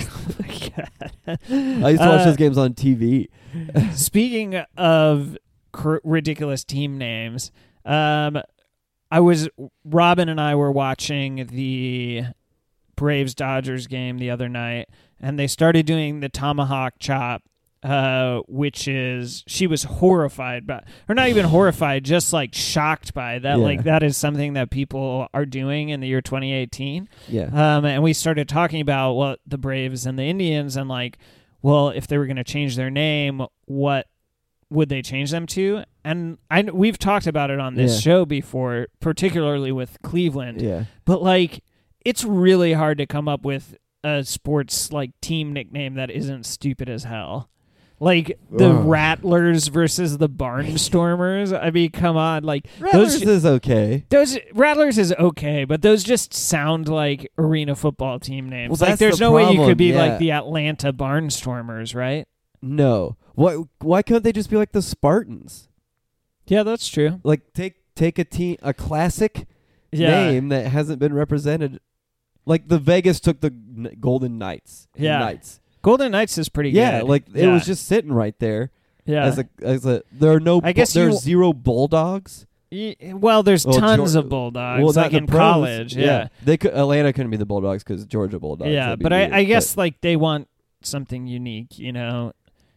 God. I used to watch Uh, those games on T V. Speaking of cr- ridiculous team names, um, I was Robin and I were watching the Braves Dodgers game the other night, and they started doing the tomahawk chop, uh, which is she was horrified by, or not even horrified, just like shocked by that. Yeah. Like that is something that people are doing in the year twenty eighteen. Yeah. Um, and we started talking about what the Braves and the Indians, and like, well, if they were going to change their name, what would they change them to? And I we've talked about it on this Yeah. show before, particularly with Cleveland. Yeah. But like, it's really hard to come up with a sports like team nickname that isn't stupid as hell. Like the Ugh. Rattlers versus the Barnstormers. I mean, come on, like Rattlers those. is okay. Those Rattlers is okay, but those just sound like arena football team names. Well, like, that's there's the no way you problem, could be yeah. like the Atlanta Barnstormers, right? No. Why? Why couldn't they just be like the Spartans? Yeah, that's true. Like take take a team, a classic Yeah, name that hasn't been represented. Like the Vegas took the N- Golden Knights. Yeah. Knights. Golden Knights is pretty Yeah, good. like it Yeah. was just sitting right there. yeah. As a as a there are no I guess bu- there's you- zero Bulldogs. Y- well, there's Well, tons Geor- of Bulldogs, well, not like the in pros. college. Yeah, they could Atlanta couldn't be the Bulldogs because Georgia Bulldogs. yeah. That'd be But weird, I, I guess like they want something unique, you know.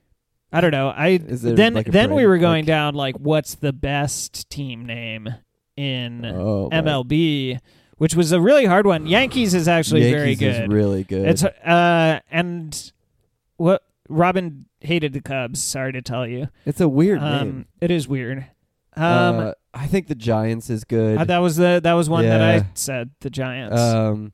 I don't know. I Is there, then like, a then we brand? were going Like- down like what's the best team name in oh, my- M L B, which was a really hard one. Yankees is actually very Yankees is good. really good. It's uh and what Robin hated the Cubs. Sorry to tell you. It's a weird Um, name. it is weird. Um, uh, I think the Giants is good. uh, that was the that was one that Yeah. I said. The Giants. Um,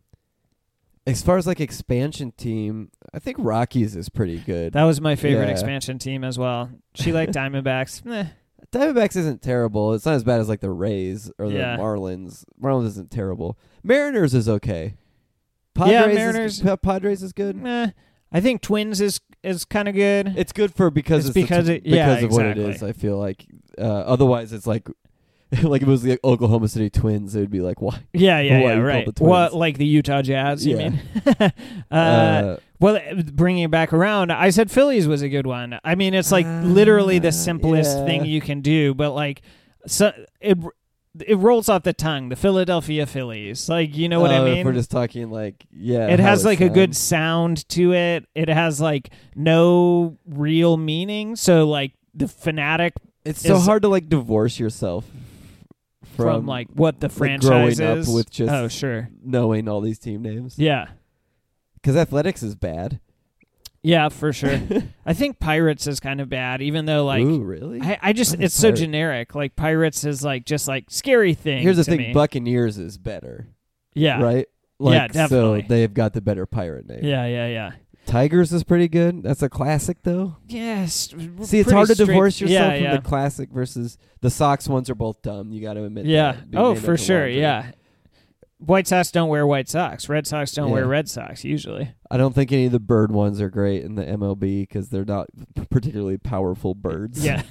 as far as like expansion team, I think Rockies is pretty good. that was my favorite yeah. expansion team as well. She liked Diamondbacks. Eh, Diamondbacks isn't terrible. It's not as bad as like the Rays or the Yeah. Marlins. Marlins isn't terrible. Mariners is okay. Padres Yeah, is- Mariners- Pa- Padres is good. eh. I think Twins is is kind of good. It's good for because It's it's, the because t- it- yeah, because of what it is. exactly. I feel like uh, otherwise it's like like if it was the Oklahoma City Twins, it would be like why? Yeah, yeah, Why yeah, you call right. the Twins? What, like the Utah Jazz? You Yeah. mean? uh, Uh, Well, bringing it back around, I said Phillies was a good one. I mean, it's like literally the simplest yeah. thing you can do, but like, so it it rolls off the tongue. The Philadelphia Phillies, like, you know what oh, I mean? If we're just talking like, yeah, it how has like a good sounds. sound to it. It has like no real meaning. So like the fanatic, It's so is- hard to like divorce yourself from, from, like what the like, franchise growing is. up with just oh sure, knowing all these team names. yeah, Because athletics is bad. yeah, for sure. I think Pirates is kind of bad, even though like. Ooh, really? I, I just, What is it's so Pirate? generic. Like, Pirates is like, just like, scary thing. Here's the to thing: me. Buccaneers is better. Yeah. Right. Like, Yeah, definitely. So they've got the better pirate name. Yeah, yeah, yeah. Tigers is pretty good. That's a classic, though. Yes. See, it's hard to divorce yourself yeah, from yeah. the classic versus the Sox ones are both dumb. You got to admit. Yeah. that, being Oh, named for after sure. laundry. Yeah. White Sox don't wear White Sox. Red Sox don't Yeah. wear Red Sox usually. I don't think any of the bird ones are great in the M L B because they're not particularly powerful birds. Yeah.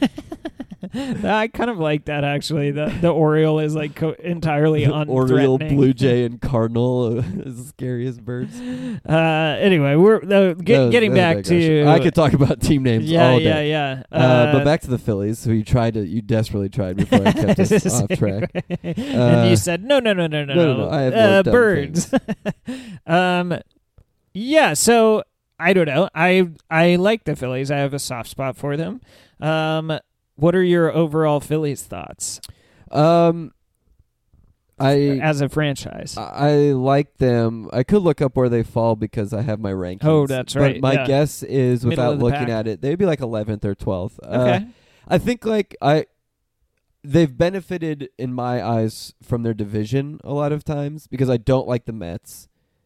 I kind of like that actually. The the Oriole is like co- entirely unthreatening. Oriole, Blue Jay, and Cardinal is the scariest birds. Uh, anyway, we're uh, get, That was- getting that was a back digression. to. I could talk about team names Yeah, all yeah, day. yeah. Uh, but back to the Phillies, who you tried to, you desperately tried before I kept us off track. and Uh, you said no, no, no, no, no, no, no, no, I have more uh, dumb birds. um, yeah. So I don't know. I I like the Phillies. I have a soft spot for them. Um, what are your overall Phillies thoughts Um, I as a franchise? I like them. I could look up where they fall because I have my rankings. Oh, that's right, But my yeah. guess is, Middle without of the looking pack. at it, they'd be like eleventh or twelfth. Okay. Uh, I think like I, they've benefited in my eyes from their division a lot of times because I don't like the Mets.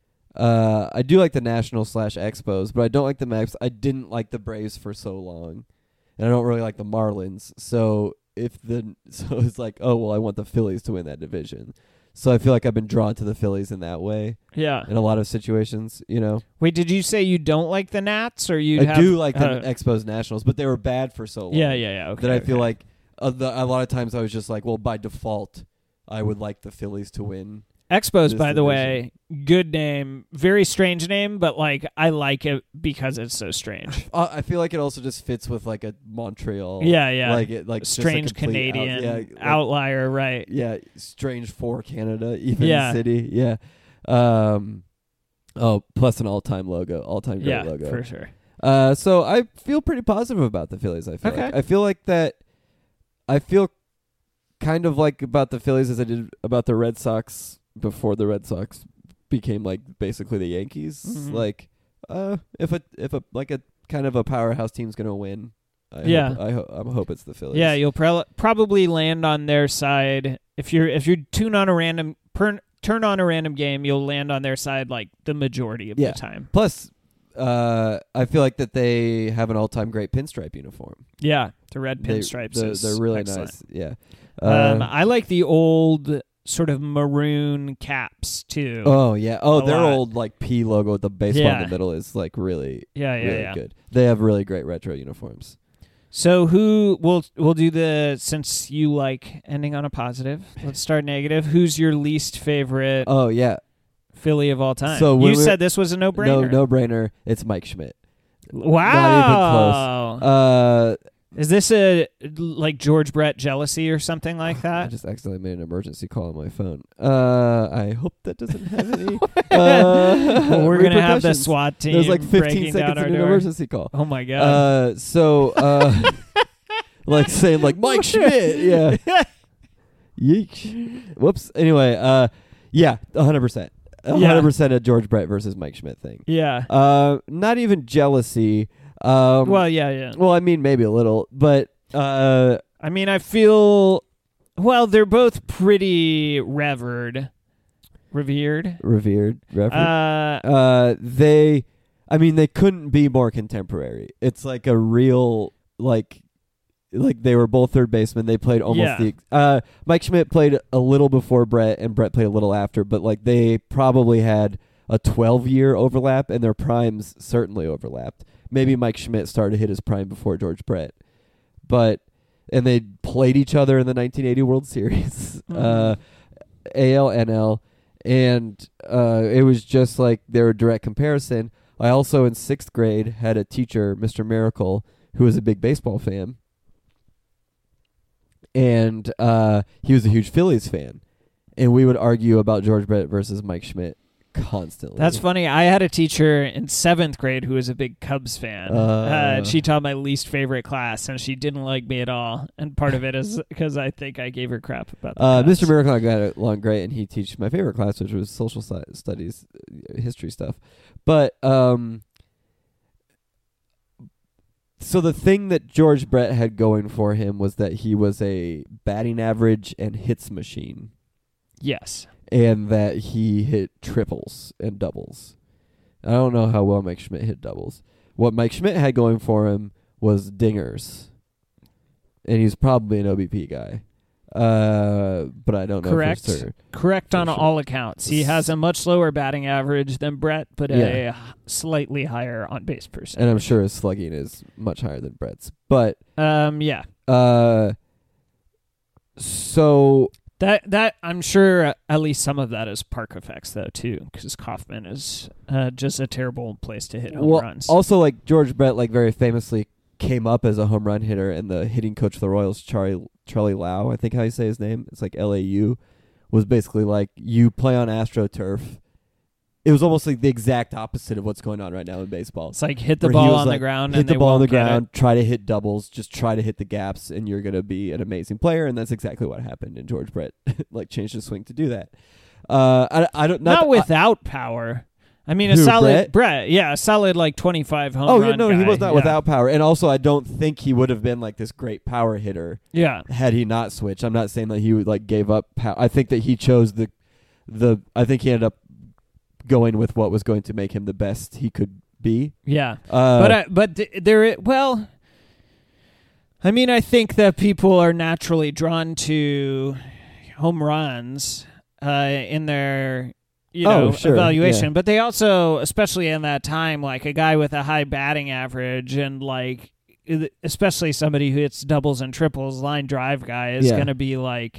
Uh, I do like the Nationals slash Expos, but I don't like the Mets. I didn't like the Braves for so long, and I don't really like the Marlins. So if the so it's like, oh well, I want the Phillies to win that division. So I feel like I've been drawn to the Phillies in that way Yeah. in a lot of situations. You know, Wait, did you say you don't like the Nats, or you? I have, do like the uh, Expos Nationals, but they were bad for so long. Yeah, yeah, yeah. Okay. that I feel okay. like uh, the, a lot of times I was just like, well, by default, I would like the Phillies to win. Expos, this by the division. way, good name, very strange name, but like I like it because it's so strange. Uh, I feel like it also just fits with like a Montreal. Yeah, yeah. Like it, like just a Strange complete Canadian out, yeah, like- outlier, right? yeah, strange for Canada, even Yeah. city. Yeah. Um. Oh, plus an all-time logo, all-time great Yeah, logo. for sure. Uh, so I feel pretty positive about the Phillies. I feel Okay. like I feel like that. I feel kind of like about the Phillies as I did about the Red Sox before the Red Sox became like basically the Yankees. Mhm. Like, uh, if a if a like a kind of a powerhouse team's gonna win, I Yeah. hope, I, ho- I hope it's the Phillies. Yeah, you'll pro- probably land on their side if you're if you tune on a random per- turn on a random game. You'll land on their side like the majority of Yeah. the time. Plus, uh, I feel like that they have an all-time great pinstripe uniform. Yeah, the red They- pinstripes. They're, is they're really excellent. nice. Yeah. Um, Uh, I like the old sort of maroon caps too. Oh yeah. Oh, A their lot. old like P logo with the baseball in Yeah. the middle is like really, yeah, yeah, really yeah. good. They have really great retro uniforms. So who will we'll do the since you like ending on a positive. Let's start negative. Who's your least favorite Oh yeah. Philly of all time? So when you we- said this was a no-brainer. No, no brainer. It's Mike Schmidt. Wow. Uh, Is this a like George Brett jealousy or something like I that? just accidentally made an emergency call on my phone. Uh, I hope that doesn't have any. uh, We're gonna have the repercussions. SWAT team There's like fifteen breaking down seconds our in an door. emergency call. Oh my god. Uh, so uh, like saying like Mike Schmidt, yeah. Yeesh. Whoops. Anyway, uh, yeah, a hundred percent, a Yeah. hundred percent a George Brett versus Mike Schmidt thing. yeah. Uh, not even jealousy. Um, Well, yeah, yeah. well, I mean maybe a little, but uh, I mean, I feel well. They're both pretty revered, revered. revered, revered. Uh, Uh, they, I mean, they couldn't be more contemporary. It's like a real, like, like they were both third basemen. They played almost Yeah. the. Uh, Mike Schmidt played a little before Brett, and Brett played a little after. But like they probably had a twelve-year overlap, and their primes certainly overlapped. Maybe Mike Schmidt started to hit his prime before George Brett, but and they played each other in the nineteen eighty World Series, Mhm. uh, A L N L. And uh, it was just like their direct comparison. I also in sixth grade had a teacher, Mister Miracle, who was a big baseball fan. And uh, he was a huge Phillies fan. And we would argue about George Brett versus Mike Schmidt constantly. That's funny. I had a teacher in seventh grade who was a big Cubs fan. Uh, Uh, she taught my least favorite class, and she didn't like me at all. And part of it is because I think I gave her crap about the Uh, Cubs. Mister Miracle and I got along great, and he teach my favorite class, which was social stu- studies, uh, history stuff. But um, so the thing that George Brett had going for him was that he was a batting average and hits machine, Yes. and that he hit triples and doubles. I don't know how well Mike Schmidt hit doubles. What Mike Schmidt had going for him was dingers, and he's probably an O B P guy. Uh, but I don't know Correct. for sure. Correct on For sure. all accounts. He has a much lower batting average than Brett, but Yeah. a h- slightly higher on base percentage. And I'm sure his slugging is much higher than Brett's. But Um, yeah. uh, so That that I'm sure uh, at least some of that is park effects though too, because Kauffman is uh, just a terrible place to hit home well, runs. also like George Brett, like very famously came up as a home run hitter, and the hitting coach of the Royals, Charlie Charlie Lau, I think how you say his name, it's like L A U, was basically like, you play on AstroTurf. It was almost like the exact opposite of what's going on right now in baseball. It's like hit the Where he ball was on the like, ground hit and the they ball on won't the get it. ground, try to hit doubles, just try to hit the gaps, and you're gonna be an amazing player. And that's exactly what happened. And George Brett like changed his swing to do that. Uh, I, I don't Not, not, without power. I mean, a Who, solid Brett? Brett, yeah, a solid like twenty-five home Oh run yeah, no, guy. he was not Yeah. without power. And also, I don't think he would have been like this great power hitter Yeah, had he not switched. I'm not saying that he would like gave up power. I think that he chose the the. I think he ended up going with what was going to make him the best he could be. yeah. Uh, but I, but th- there, i- well, I mean, I think that people are naturally drawn to home runs uh, in their you Oh, know sure, evaluation, yeah. but they also, especially in that time, like a guy with a high batting average and like i- especially somebody who hits doubles and triples, line drive guy is Yeah. going to be like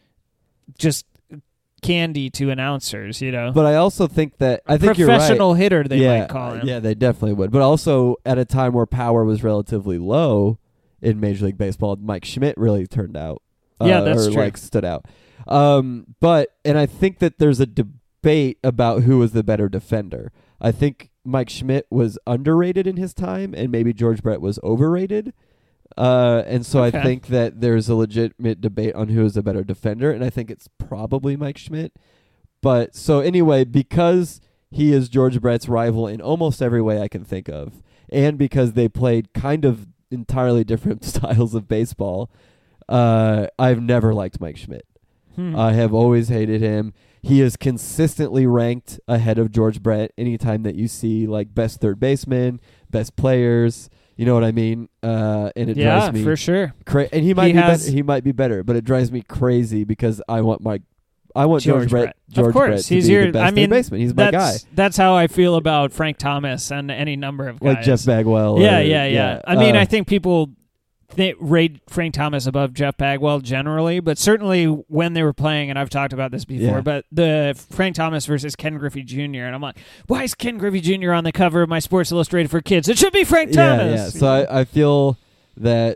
just candy to announcers, you know. but I also think that I think you're right. Professional hitter, they yeah, might call him. Yeah, they definitely would. But also at a time where power was relatively low in Major League Baseball, Mike Schmidt really turned out. Uh, Yeah, that's or true. like stood out. Um, but and I think that there's a debate about who was the better defender. I think Mike Schmidt was underrated in his time, and maybe George Brett was overrated. Uh, and so Okay. I think that there's a legitimate debate on who is the better defender, and I think it's probably Mike Schmidt. But so anyway, because he is George Brett's rival in almost every way I can think of, and because they played kind of entirely different styles of baseball, uh, I've never liked Mike Schmidt. Hmm. I have always hated him. He is consistently ranked ahead of George Brett anytime that you see like best third baseman, best players. You know what I mean? Uh, and it yeah, drives me for sure. cra- and he might He be has- better. He might be better, but it drives me crazy because I want my, I want George, George Brett. Brett. George of course, Brett to he's be your. the best I third mean, baseman. He's my guy, that's that's how I feel about Frank Thomas and any number of guys. like Jeff Bagwell. Yeah, or- yeah, yeah. I mean, Uh, I think people th- rate Frank Thomas above Jeff Bagwell generally, but certainly when they were playing, and I've talked about this before, Yeah. but the Frank Thomas versus Ken Griffey Junior, and I'm like, why is Ken Griffey Junior on the cover of my Sports Illustrated for Kids? It should be Frank yeah, Thomas. yeah. So I, I feel that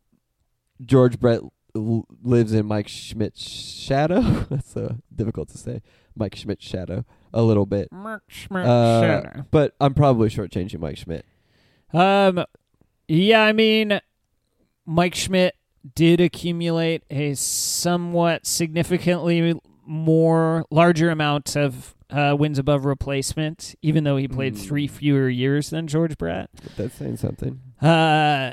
George Brett l- lives in Mike Schmidt's shadow. That's uh, difficult to say. Mike Schmidt's shadow a little bit. Mark Schmidt Uh, Shadow. but I'm probably shortchanging Mike Schmidt. Um, yeah, I mean, Mike Schmidt did accumulate a somewhat signicantly more larger amount of uh, wins above replacement, even though he played Mm. three fewer years than George Brett. That's saying something. Uh,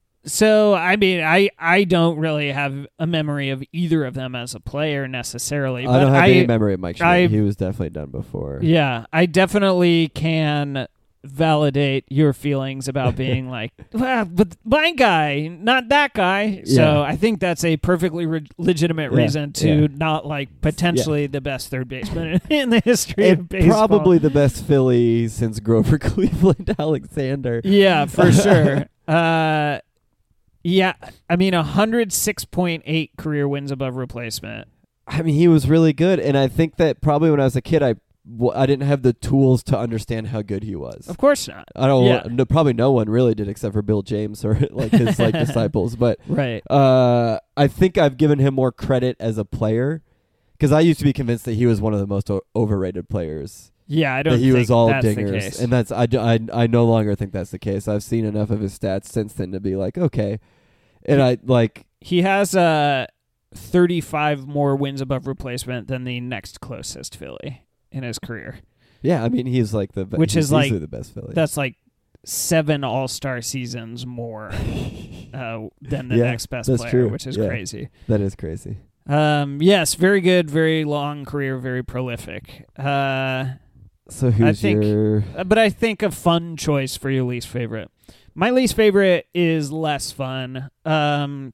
so I mean, I I don't really have a memory of either of them as a player necessarily. I but don't have I, any memory of Mike Schmidt. I- he was definitely done before. Yeah, I definitely can validate your feelings about being like, well, but my guy, not that guy. So Yeah. I think that's a perfectly re- legitimate Yeah, reason to yeah. not like potentially the best third baseman in the history of And baseball. probably the best Philly since Grover Cleveland Alexander. Yeah, for sure. Uh, yeah, I mean, one hundred six point eight career wins above replacement. I mean, he was really good, and I think that probably when I was a kid, I w- I didn't have the tools to understand how good he was. Of course not. I don't. Yeah. No, probably no one really did except for Bill James or like his like disciples. But Right. uh, I think I've given him more credit as a player because I used to be convinced that he was one of the most o- overrated players. Yeah, I don't That he think was all that's the dingers, case. and that's I, d- I, I no longer think that's the case. I've seen enough of his stats since then to be like, okay, and I like He has uh, thirty-five more wins above replacement than the next closest Philly in his career. yeah. I mean, he's like the be- Which he's is like- easily the best Philly. That's like seven All-Star seasons more uh, than the Yeah, next best that's player, true. which is Yeah. crazy. that is crazy. Um, yes, very good, very long career, very prolific. Uh, So who's think- your? but I think a fun choice for your least favorite. My least favorite is less fun. Um,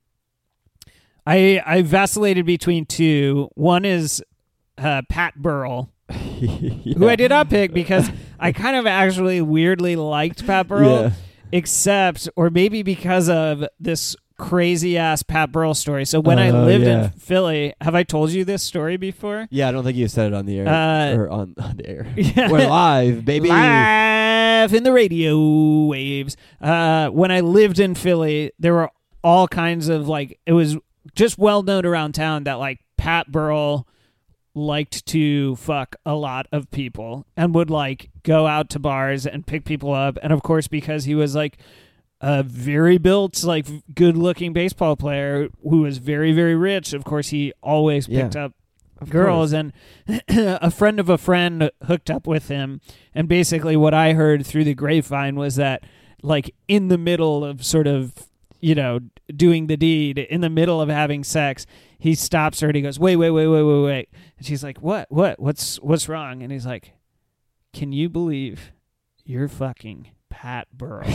I I vacillated between two. One is uh, Pat Burrell, who I did not pick because I kind of actually weirdly liked Pat Burrell, Yeah. except, or maybe because of this crazy ass Pat Burrell story. So when I Oh, lived yeah. in Philly, have I told you this story before? Yeah, I don't think you said it on the air Uh, or on, on the air. Yeah. We're live, baby. Live in the radio waves. Uh, when I lived in Philly, there were all kinds of like, it was just well known around town that like Pat Burrell liked to fuck a lot of people and would like go out to bars and pick people up. And of course, because he was like a very built, like good looking baseball player who was very, very rich, of course, he always Yeah. picked up Of girls. course. And a friend of a friend hooked up with him. And basically what I heard through the grapevine was that like in the middle of sort of, you know, doing the deed, in the middle of having sex, he stops her and he goes, wait, wait, wait, wait, wait, wait. And she's like, what, what, what's, what's wrong? And he's like, can you believe you're fucking Pat Burrell?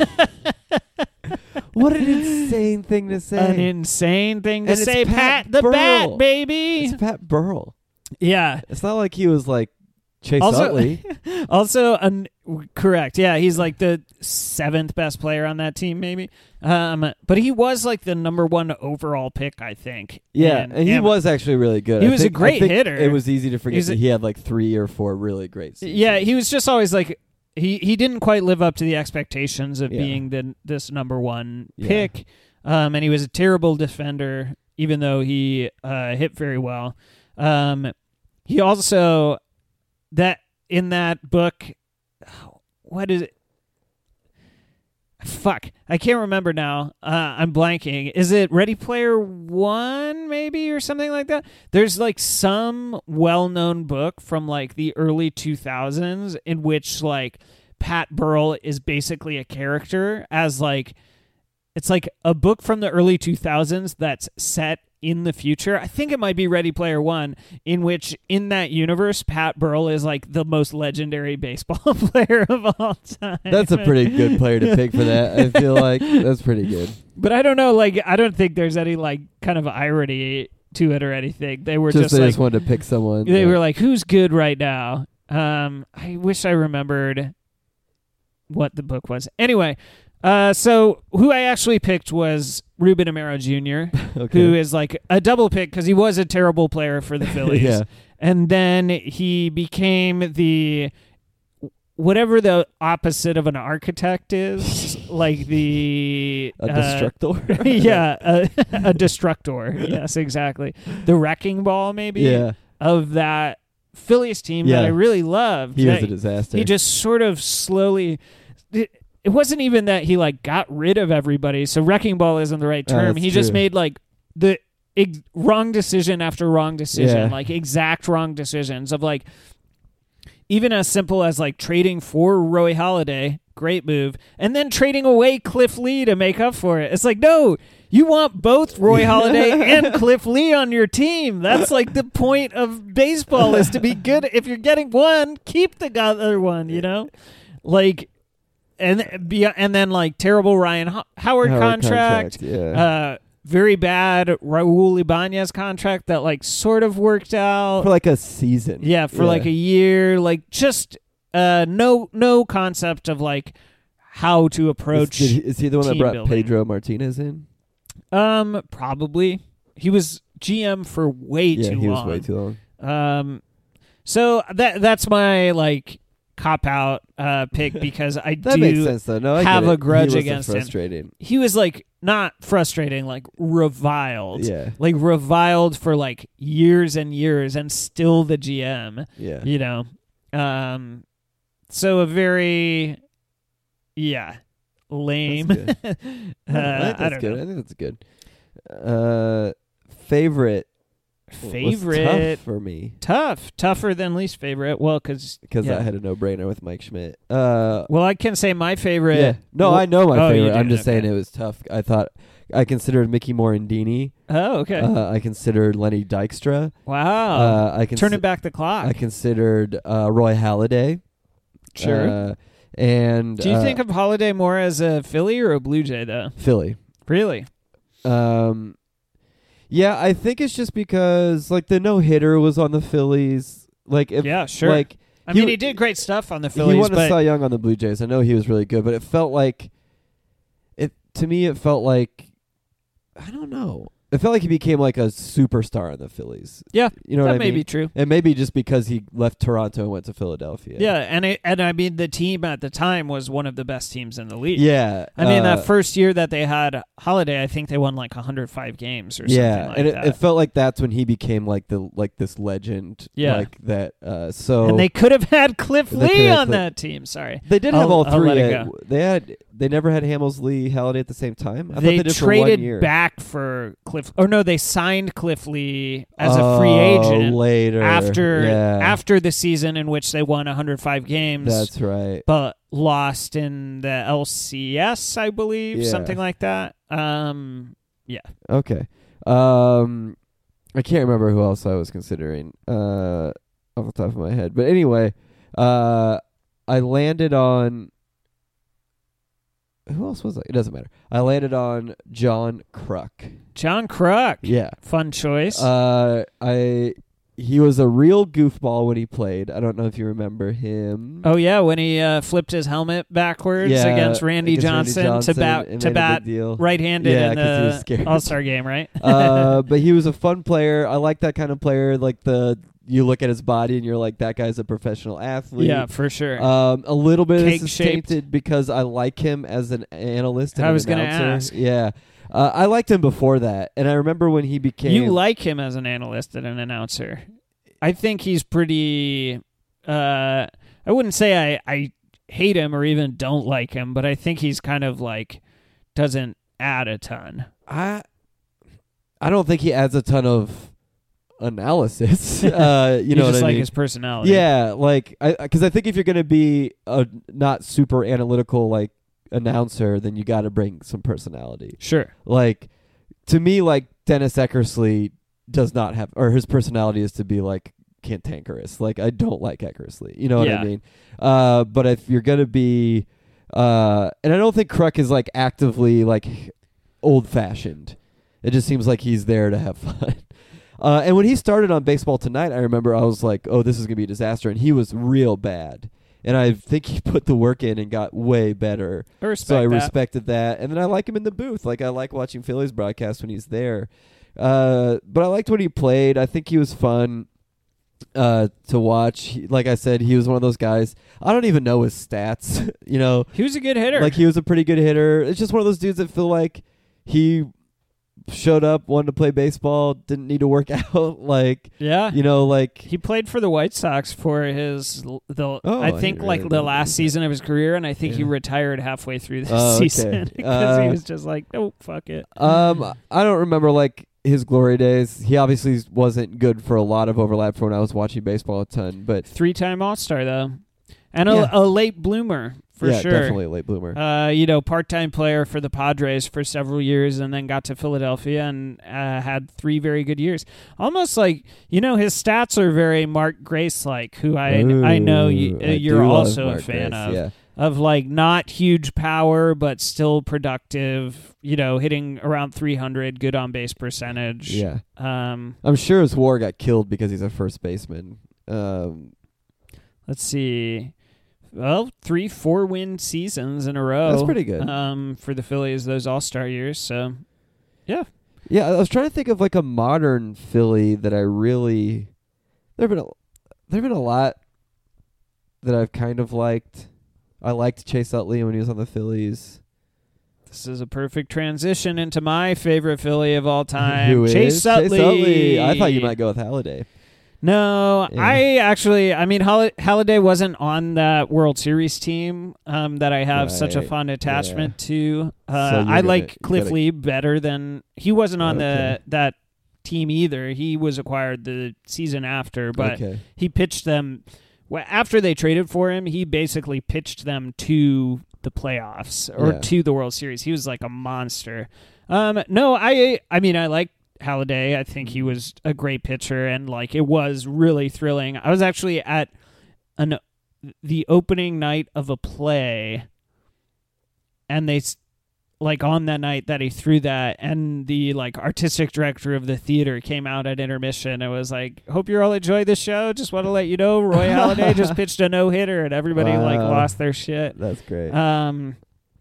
What an insane thing to say. An insane thing to And it's say, Pat Pat, the Burrell. bat, baby. It's Pat Burrell. Yeah. It's not like he was like Chase Also- Utley. Also, un- correct. Yeah, he's like the seventh best player on that team, maybe. Um, but he was like the number one overall pick, I think. Yeah, in and he am- was actually really good. He I was a think- I great think hitter. It was easy to forget He's a- that he had like three or four really great seasons. Yeah, he was just always like he he didn't quite live up to the expectations of Yeah. being the this number one Yeah. pick. Um, and he was a terrible defender, even though he uh, hit very well. Um, he also that in that book, what is it? Fuck, I can't remember now. Uh, I'm blanking. Is it Ready Player One, maybe, or something like that? There's like some well-known book from like the early two thousands in which like Pat Burrell is basically a character as like it's like a book from the early two thousands that's set in the future. I think it might be Ready Player One, in which in that universe, Pat Burrell is like the most legendary baseball player of all time. That's a pretty good player to pick for that. I feel like that's pretty good. But I don't know, like, I don't think there's any, like, kind of irony to it or anything. They were Just, just, they like, just wanted to pick someone. they yeah. were like, who's good right now? Um, I wish I remembered what the book was. Anyway, uh, so who I actually picked was Ruben Amaro Junior, okay. who is, like, a double pick because he was a terrible player for the Phillies. Yeah. And then he became the... whatever the opposite of an architect is, like the... A uh, destructor? yeah, a, a destructor. Yes, exactly. The wrecking ball, maybe, Yeah. of that Phillies team Yeah. that I really loved. He was That a disaster. He just sort of slowly... It, it wasn't even that he, like, got rid of everybody, so wrecking ball isn't the right Oh, term. that's he just true. made, like, the ex- wrong decision after wrong decision, Yeah. like, exact wrong decisions of, like, even as simple as like trading for Roy Halladay, great move, and then trading away Cliff Lee to make up for it. It's like, no, you want both Roy Halladay and Cliff Lee on your team. That's like the point of baseball, is to be good. If you're getting one, keep the other one, you know? Like, and be, and then like terrible Ryan Ho- Howard, Howard contract. contract, yeah. Uh, very bad Raul Ibanez contract that like sort of worked out. For like a season. Yeah, for like a year, like just uh, no no concept of like how to Is, approach. did he, is he the one that team brought building. Pedro Martinez in? Um, probably he was G M for way Yeah, too he long. was way too long. Um, So that that's my like cop out uh, pick because I That do makes sense, though. No, I have get it. a grudge He wasn't against him. frustrating. He was like not frustrating, like reviled. Yeah. Like reviled for like years and years and still the G M. Yeah. You know. Um so a very yeah, lame. That's uh, I think I that's don't good. know. I think that's good. Uh, favorite. was Favorite tough for me tough, tougher than least favorite. Well, cuz because yeah. I had a no-brainer with Mike Schmidt. Uh, Well, I can say my favorite. yeah. No, Well- I know my oh, you favorite. do? I'm just Okay. saying it was tough. I thought I considered Mickey Morandini. Oh, okay. Uh, I considered Lenny Dykstra. wow. Uh, I consi- Turning back the clock. I considered uh, Roy Halladay. Sure. Uh, and Do you uh, think of Holiday more as a Philly or a Blue Jay, though? Philly? Really? Um, yeah, I think it's just because like the no hitter was on the Phillies. Like, if, Yeah, sure. Like, I he mean, w- he did great stuff on the Phillies, he won a but Cy Young on the Blue Jays. I know he was really good, but it felt like it to me. It felt like I don't know. It felt like he became like a superstar on the Phillies. yeah, You know that what I may mean? be true. And maybe just because he left Toronto and went to Philadelphia. Yeah, and it, and I mean, the team at the time was one of the best teams in the league. Yeah. I mean, uh, that first year that they had Holiday, I think they won like one hundred five games or yeah, something like and it, that. it felt like that's when he became like the like this legend. Yeah. Like that. Uh, so and they could have had Cliff They could Lee have on Cliff- that team. Sorry. They did have I'll- all I'll three. let it at- go. They had. They never had Hamels, Lee, Halladay at the same time. I They, thought they did for one traded year. back for Cliff. Or no, they signed Cliff Lee as a free Oh, agent later after yeah. after the season in which they won one hundred five games. That's right. But lost in the L C S, I believe, Yeah. something like that. Um, yeah. Okay. Um, I can't remember who else I was considering uh, off the top of my head. But anyway, uh, I landed on. Who else was I? It doesn't matter. I landed on John Kruk. John Kruk. Yeah. Fun choice. Uh, I he was a real goofball when he played. I don't know if you remember him. oh, yeah, when he uh, flipped his helmet backwards Yeah, against Randy, against Randy Johnson, Johnson to bat, and to made a bat big deal. right-handed Yeah, in 'cause he was the scared. All-Star game, right? uh, but he was a fun player. I like that kind of player. Like the you look at his body and you're like, that guy's a professional athlete. yeah, for sure. Um, a little bit of this is Cake-shaped. tainted because I like him as an analyst. And I an was gonna announcer. ask. Yeah, uh, I liked him before that, and I remember when he became. You like him as an analyst and an announcer. I think he's pretty. Uh, I wouldn't say I, I hate him or even don't like him, but I think he's kind of like doesn't add a ton. I, I don't think he adds a ton of analysis. uh, you, You know just what I like mean? his personality. Yeah, like I because I think if you're gonna be a not super analytical like announcer, then you got to bring some personality. Sure. Like to me, like Dennis Eckersley does not have, or his personality is to be like cantankerous. Like I don't like Eckersley. You know what Yeah. I mean? Uh, but if you're gonna be, uh, and I don't think Kruk is like actively like old fashioned. It just seems like he's there to have fun. Uh, and when he started on Baseball Tonight, I remember I was like, oh, this is going to be a disaster. And he was real bad. And I think he put the work in and got way better. I respect so I that. respected that. And then I like him in the booth. Like, I like watching Phillies broadcast when he's there. Uh, but I liked when he played. I think he was fun uh, to watch. He, like I said, he was one of those guys. I don't even know his stats. you know, He was a good hitter. like he was a pretty good hitter. It's just one of those dudes that feel like he showed up, wanted to play baseball, didn't need to work out. Like, yeah. you know, like He played for the White Sox for his l- the Oh, I I think didn't like really the know last that. season of his career, and I think he Yeah. retired halfway through this Oh, okay. season because he Uh, was just like, oh fuck it. um, I don't remember like his glory days. He obviously wasn't good for a lot of overlap for when I was watching baseball a ton. But Three-time All-Star though, and a, Yeah. a late bloomer for yeah, sure. definitely a late bloomer. Uh, you know, part-time player for the Padres for several years, and then got to Philadelphia and uh, had three very good years. Almost like, you know, his stats are very Mark Grace-like, who I I know you, Ooh, uh, I you're do love also a Mark fan Grace, of. Yeah. Of like not huge power, but still productive. You know, hitting around three hundred, good on base percentage. Yeah. Um, I'm sure his war got killed because he's a first baseman. Um, let's see. Well, three, four win seasons in a row. That's pretty good. Um, for the Phillies, those All Star years. So, yeah. yeah, I was trying to think of like a modern Philly that I really. There have been a, There've been a lot that I've kind of liked. I liked Chase Utley when he was on the Phillies. This is a perfect transition into my favorite Philly of all time, Who Chase is? Utley. Chase Utley. I thought you might go with Halladay. No, Yeah. I actually, I mean, Hall- Halladay wasn't on that World Series team um, that I have such a Right. fun attachment to. So Uh, you're I gonna- like you Cliff gotta- Lee better than he wasn't on Okay. the that team either. He was acquired the season after, but okay. he pitched them well, after they traded for him. He basically pitched them to the playoffs or Yeah. to the World Series. He was like a monster. Um, no, I, I mean, I like Halladay. I think he was a great pitcher, and like it was really thrilling. I was actually at an the opening night of a play, and they s- like on that night that he threw that, and the like artistic director of the theater came out at intermission and was like, "Hope you all enjoy the show. Just want to let you know Roy Halladay just pitched a no hitter," and everybody like Wow. lost their shit. That's great. Um,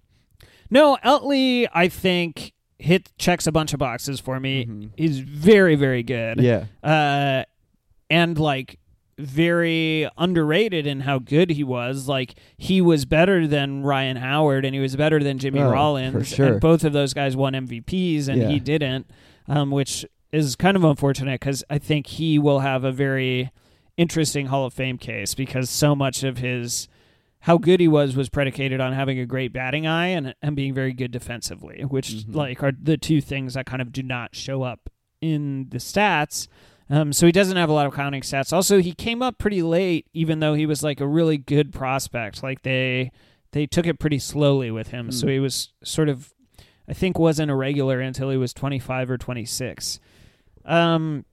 no, Utley, I think hit checks a bunch of boxes for me. Mhm. He's very, very good. Yeah. Uh, and like very underrated in how good he was. Like he was better than Ryan Howard, and he was better than Jimmy Oh, for Rollins. sure. And both of those guys won M V Ps, and Yeah. he didn't, um, which is kind of unfortunate because I think he will have a very interesting Hall of Fame case because so much of his how good he was was predicated on having a great batting eye and and being very good defensively, which Mhm. like are the two things that kind of do not show up in the stats. Um, so he doesn't have a lot of counting stats. Also, he came up pretty late, even though he was like a really good prospect. Like they they took it pretty slowly with him, Mm. so he was sort of, I think, wasn't a regular until he was twenty-five or twenty-six. Um,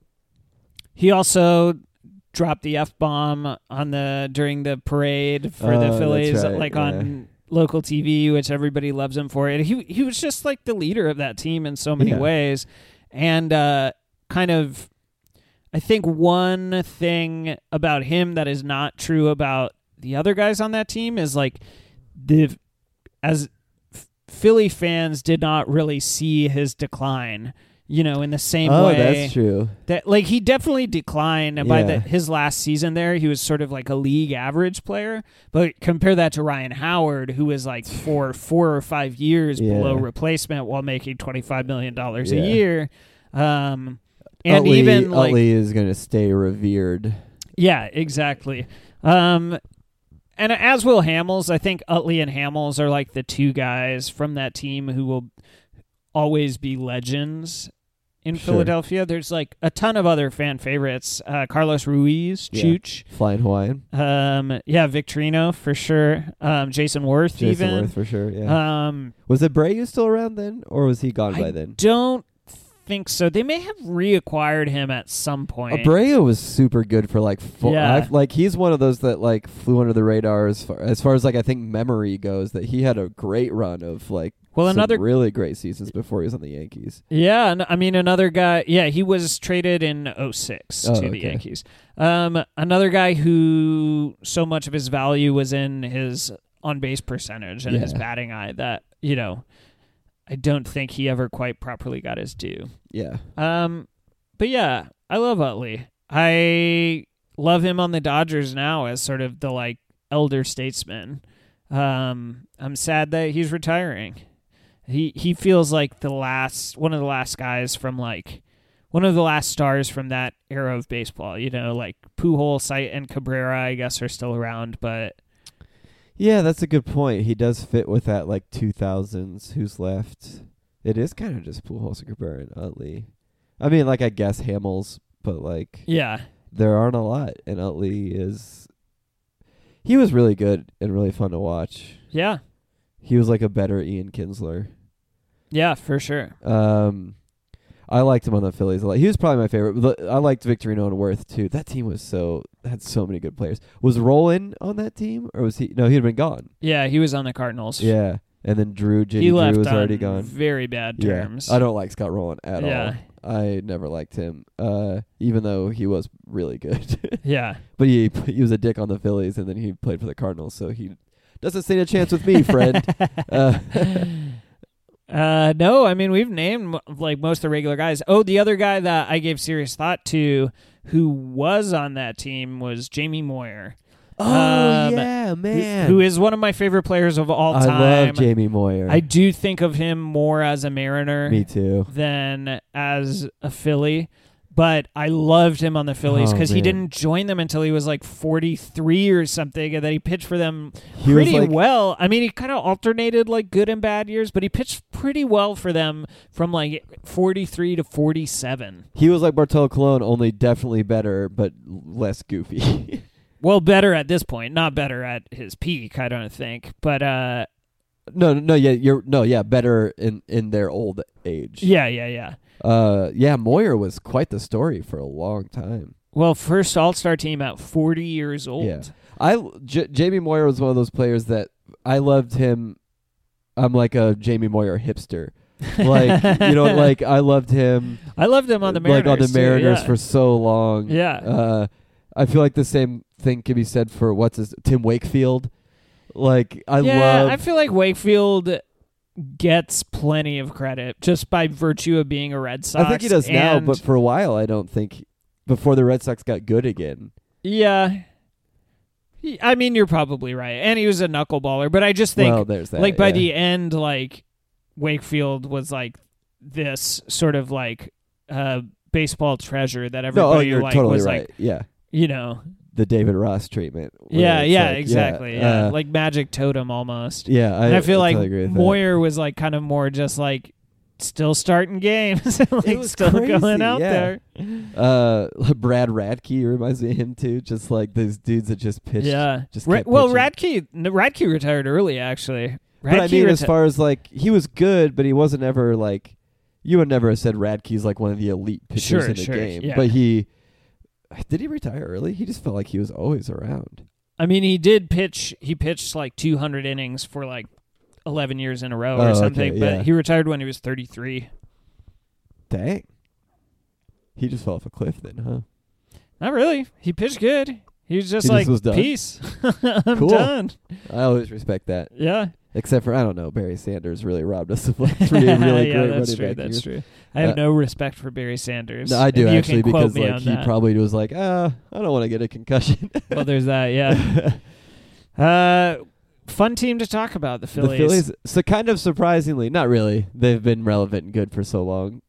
he also dropped the F bomb on the during the parade for Oh, the that's Phillies, right, like yeah. on local T V, which everybody loves him for it. He he was just like the leader of that team in so many Yeah. ways, and uh, kind of. I think one thing about him that is not true about the other guys on that team is like the as F- Philly fans did not really see his decline, you know, in the same Oh, way. that's true. That like he definitely declined, and by Yeah. the, his last season there, he was sort of like a league average player. But compare that to Ryan Howard, who was like for four or five years Yeah. below replacement while making twenty five million dollars Yeah. a year. Um, and Utley, even like Utley is going to stay revered. yeah, exactly. Um, and as will Hamels. I think Utley and Hamels are like the two guys from that team who will always be legends in Sure. Philadelphia. There's like a ton of other fan favorites. Uh, Carlos Ruiz, Yeah. Chooch. Flying Hawaiian. Um, yeah, Victorino for sure. Um, Jason Worth Jason even. Worth for sure, yeah. Um, was Abreu still around then, or was he gone I by then? don't think so. They may have reacquired him at some point. Abreu was super good for like four. Yeah. I've, like he's one of those that like flew under the radar as far as far as like I think memory goes. That he had a great run of like Well, some another really great seasons before he was on the Yankees. Yeah, and I mean another guy. Yeah, he was traded in oh six Oh, to the okay. Yankees. Um, another guy who so much of his value was in his on base percentage and his Yeah. batting eye that you know, I don't think he ever quite properly got his due. Yeah, Um, but yeah, I love Utley. I love him on the Dodgers now as sort of the like elder statesman. Um, I'm sad that he's retiring. He he feels like the last one of the last guys from like one of the last stars from that era of baseball. You know, like Pujols, Sight, and Cabrera, I guess, are still around, but yeah, that's a good point. He does fit with that like two thousands. Who's left? It is kind of just Pujols, Cabrera, and Utley. I mean, like I guess Hamels, but like yeah, there aren't a lot, and Utley is. He was really good and really fun to watch. yeah, He was like a better Ian Kinsler. yeah, for sure. Um, I liked him on the Phillies a lot. He was probably my favorite. But I liked Victorino and Worth too. That team was so had so many good players. Was Roland on that team, or was he? No, he had been gone. Yeah, he was on the Cardinals. Yeah, and then Drew, J D he Drew left was on already gone. very bad terms. Yeah, I don't like Scott Rowland at Yeah. all. I never liked him, uh, even though he was really good. Yeah. But he he was a dick on the Phillies, and then he played for the Cardinals, so he doesn't stand a chance with me, friend. uh, Uh, no, I mean, we've named like most of the regular guys. Oh, the other guy that I gave serious thought to who was on that team was Jamie Moyer. Oh, Um, yeah, man. Who, who is one of my favorite players of all I time. love Jamie Moyer. I do think of him more as a Mariner Me too. than as a Philly. But I loved him on the Phillies Oh, because he man. didn't join them until he was like forty-three or something, and then he pitched for them He was pretty like- well. I mean, he kind of alternated like good and bad years, but he pitched pretty well for them from like forty-three to forty-seven. He was like Bartolo Colon, only definitely better, but less goofy. Well, better at this point, not better at his peak, I don't think. But uh, no, no, no, yeah, you're no, yeah, better in in their old age. yeah, yeah, yeah. Uh, yeah, Moyer was quite the story for a long time. Well, first All-Star team at forty years old. Yeah. I J- Jamie Moyer was one of those players that I loved him. I'm like a Jamie Moyer hipster. Like, you know, like I loved him. I loved him on the Mariners. Like on the too, Mariners yeah. for so long. Yeah. Uh, I feel like the same thing can be said for what's his Tim Wakefield. Like I yeah, love. I feel like Wakefield gets plenty of credit just by virtue of being a Red Sox. I think he does now, and- but for a while, I don't think. Before the Red Sox got good again. yeah. He- I mean, you're probably right, and he was a knuckleballer. But I just think, Well, there's that. like by yeah. the end, like Wakefield was like this sort of like uh, baseball treasure that no, everybody oh, you're like totally was right. like, yeah, you know, the David Ross treatment. where yeah, it's yeah, like, exactly, yeah, uh, like Magic Totem almost. yeah. I, And I feel like totally agree with that. Moyer was like kind of more just like still starting games, like It was still crazy, going out yeah. there. Uh, Brad Radke reminds me of him too. Just like those dudes that just pitched. Yeah. just Ra- kept well, pitching. Radke, n- Radke retired early actually. Radke But I mean, as reti- far as like he was good, but he wasn't ever like you would never have said Radke's like one of the elite pitchers Sure, in the sure, game. yeah. But he did he retire early? He just felt like he was always around. I mean, he did pitch. He pitched like two hundred innings for like eleven years in a row Oh, or okay, something. yeah. But he retired when he was thirty-three. Dang. He just fell off a cliff then, huh? Not really. He pitched good. He was just He just like, was done? peace. I'm Cool. done. I always respect that. Yeah. Except for I don't know, Barry Sanders really robbed us of like three really yeah, great that's running true. back That's years. true. I have Uh, no respect for Barry Sanders. No, I do If you actually can quote because me like on he that. probably was like, ah, I don't want to get a concussion. Well, there's that. Yeah. uh, fun team to talk about. The The Phillies. Phillies, so kind of surprisingly, not really. They've been relevant and good for so long.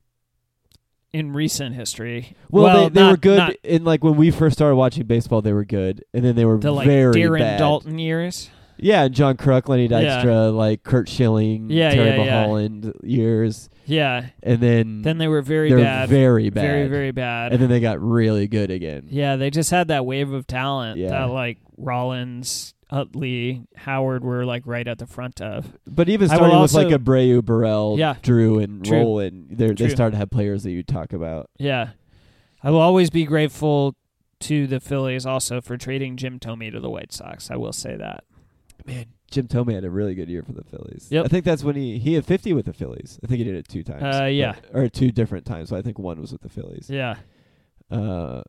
in recent history. Well, they, they not- were good not in like when we first started watching baseball. They were good, and then they were the like very Darren bad. Dalton years. Yeah, John Kruk, Lenny Yeah. Dykstra, like Kurt Schilling, Yeah, Terry yeah, yeah. Mulholland years, Yeah. and then Then they were very they're bad. very bad, Very, very bad. and then they got really good again. Yeah, they just had that wave of talent Yeah. that like Rollins, Utley, Howard were like right at the front of. But even I will starting with like also- Abreu, Burrell, Yeah. Drew, and True. Rowland, they they True. started to have players that you talk about. Yeah. I will always be grateful to the Phillies also for trading Jim Thome to the White Sox. I will say that. Man, Jim Thome had a really good year for the Phillies. Yep. I think that's when he he had fifty with the Phillies. I think he did it two times. Uh, yeah. But- or two different times. So I think one was with the Phillies. Yeah. Uh,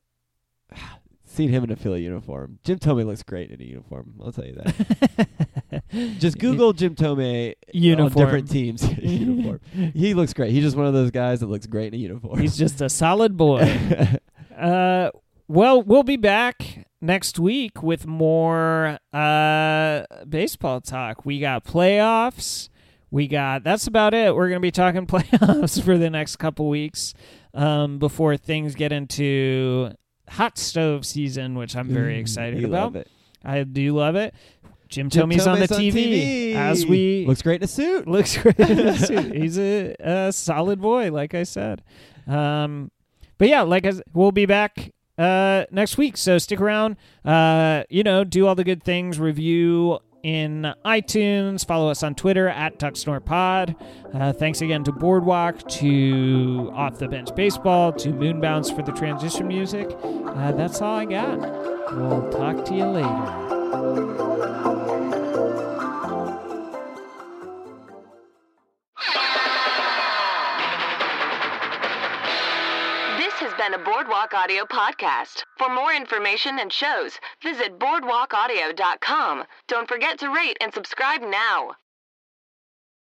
seen him in a Philly uniform. Jim Thome looks great in a uniform. I'll tell you that. Just Google Jim Thome Uniform. on different teams. uniform. He looks great. He's just one of those guys that looks great in a uniform. He's just a solid boy. uh, well, we'll be back next week with more uh, baseball talk. We got playoffs. We got, that's about it. We're going to be talking playoffs for the next couple weeks um, before things get into hot stove season, which I'm very excited You about. love it. I do love it. Jim, Jim Thome's on the Thome's T V, as we looks great in a suit. looks great in a suit. He's a, a solid boy, like I said. Um, but yeah, like I, s- we'll be back uh, next week, so stick around. Uh, you know, do all the good things. Review in iTunes. Follow us on Twitter at TuxNorPod. Uh, thanks again to Boardwalk, to Off the Bench Baseball, to Moonbounce for the transition music. Uh, that's all I got. We'll talk to you later. This has been a Boardwalk Audio podcast. For more information and shows, visit boardwalk audio dot com. Don't forget to rate and subscribe now.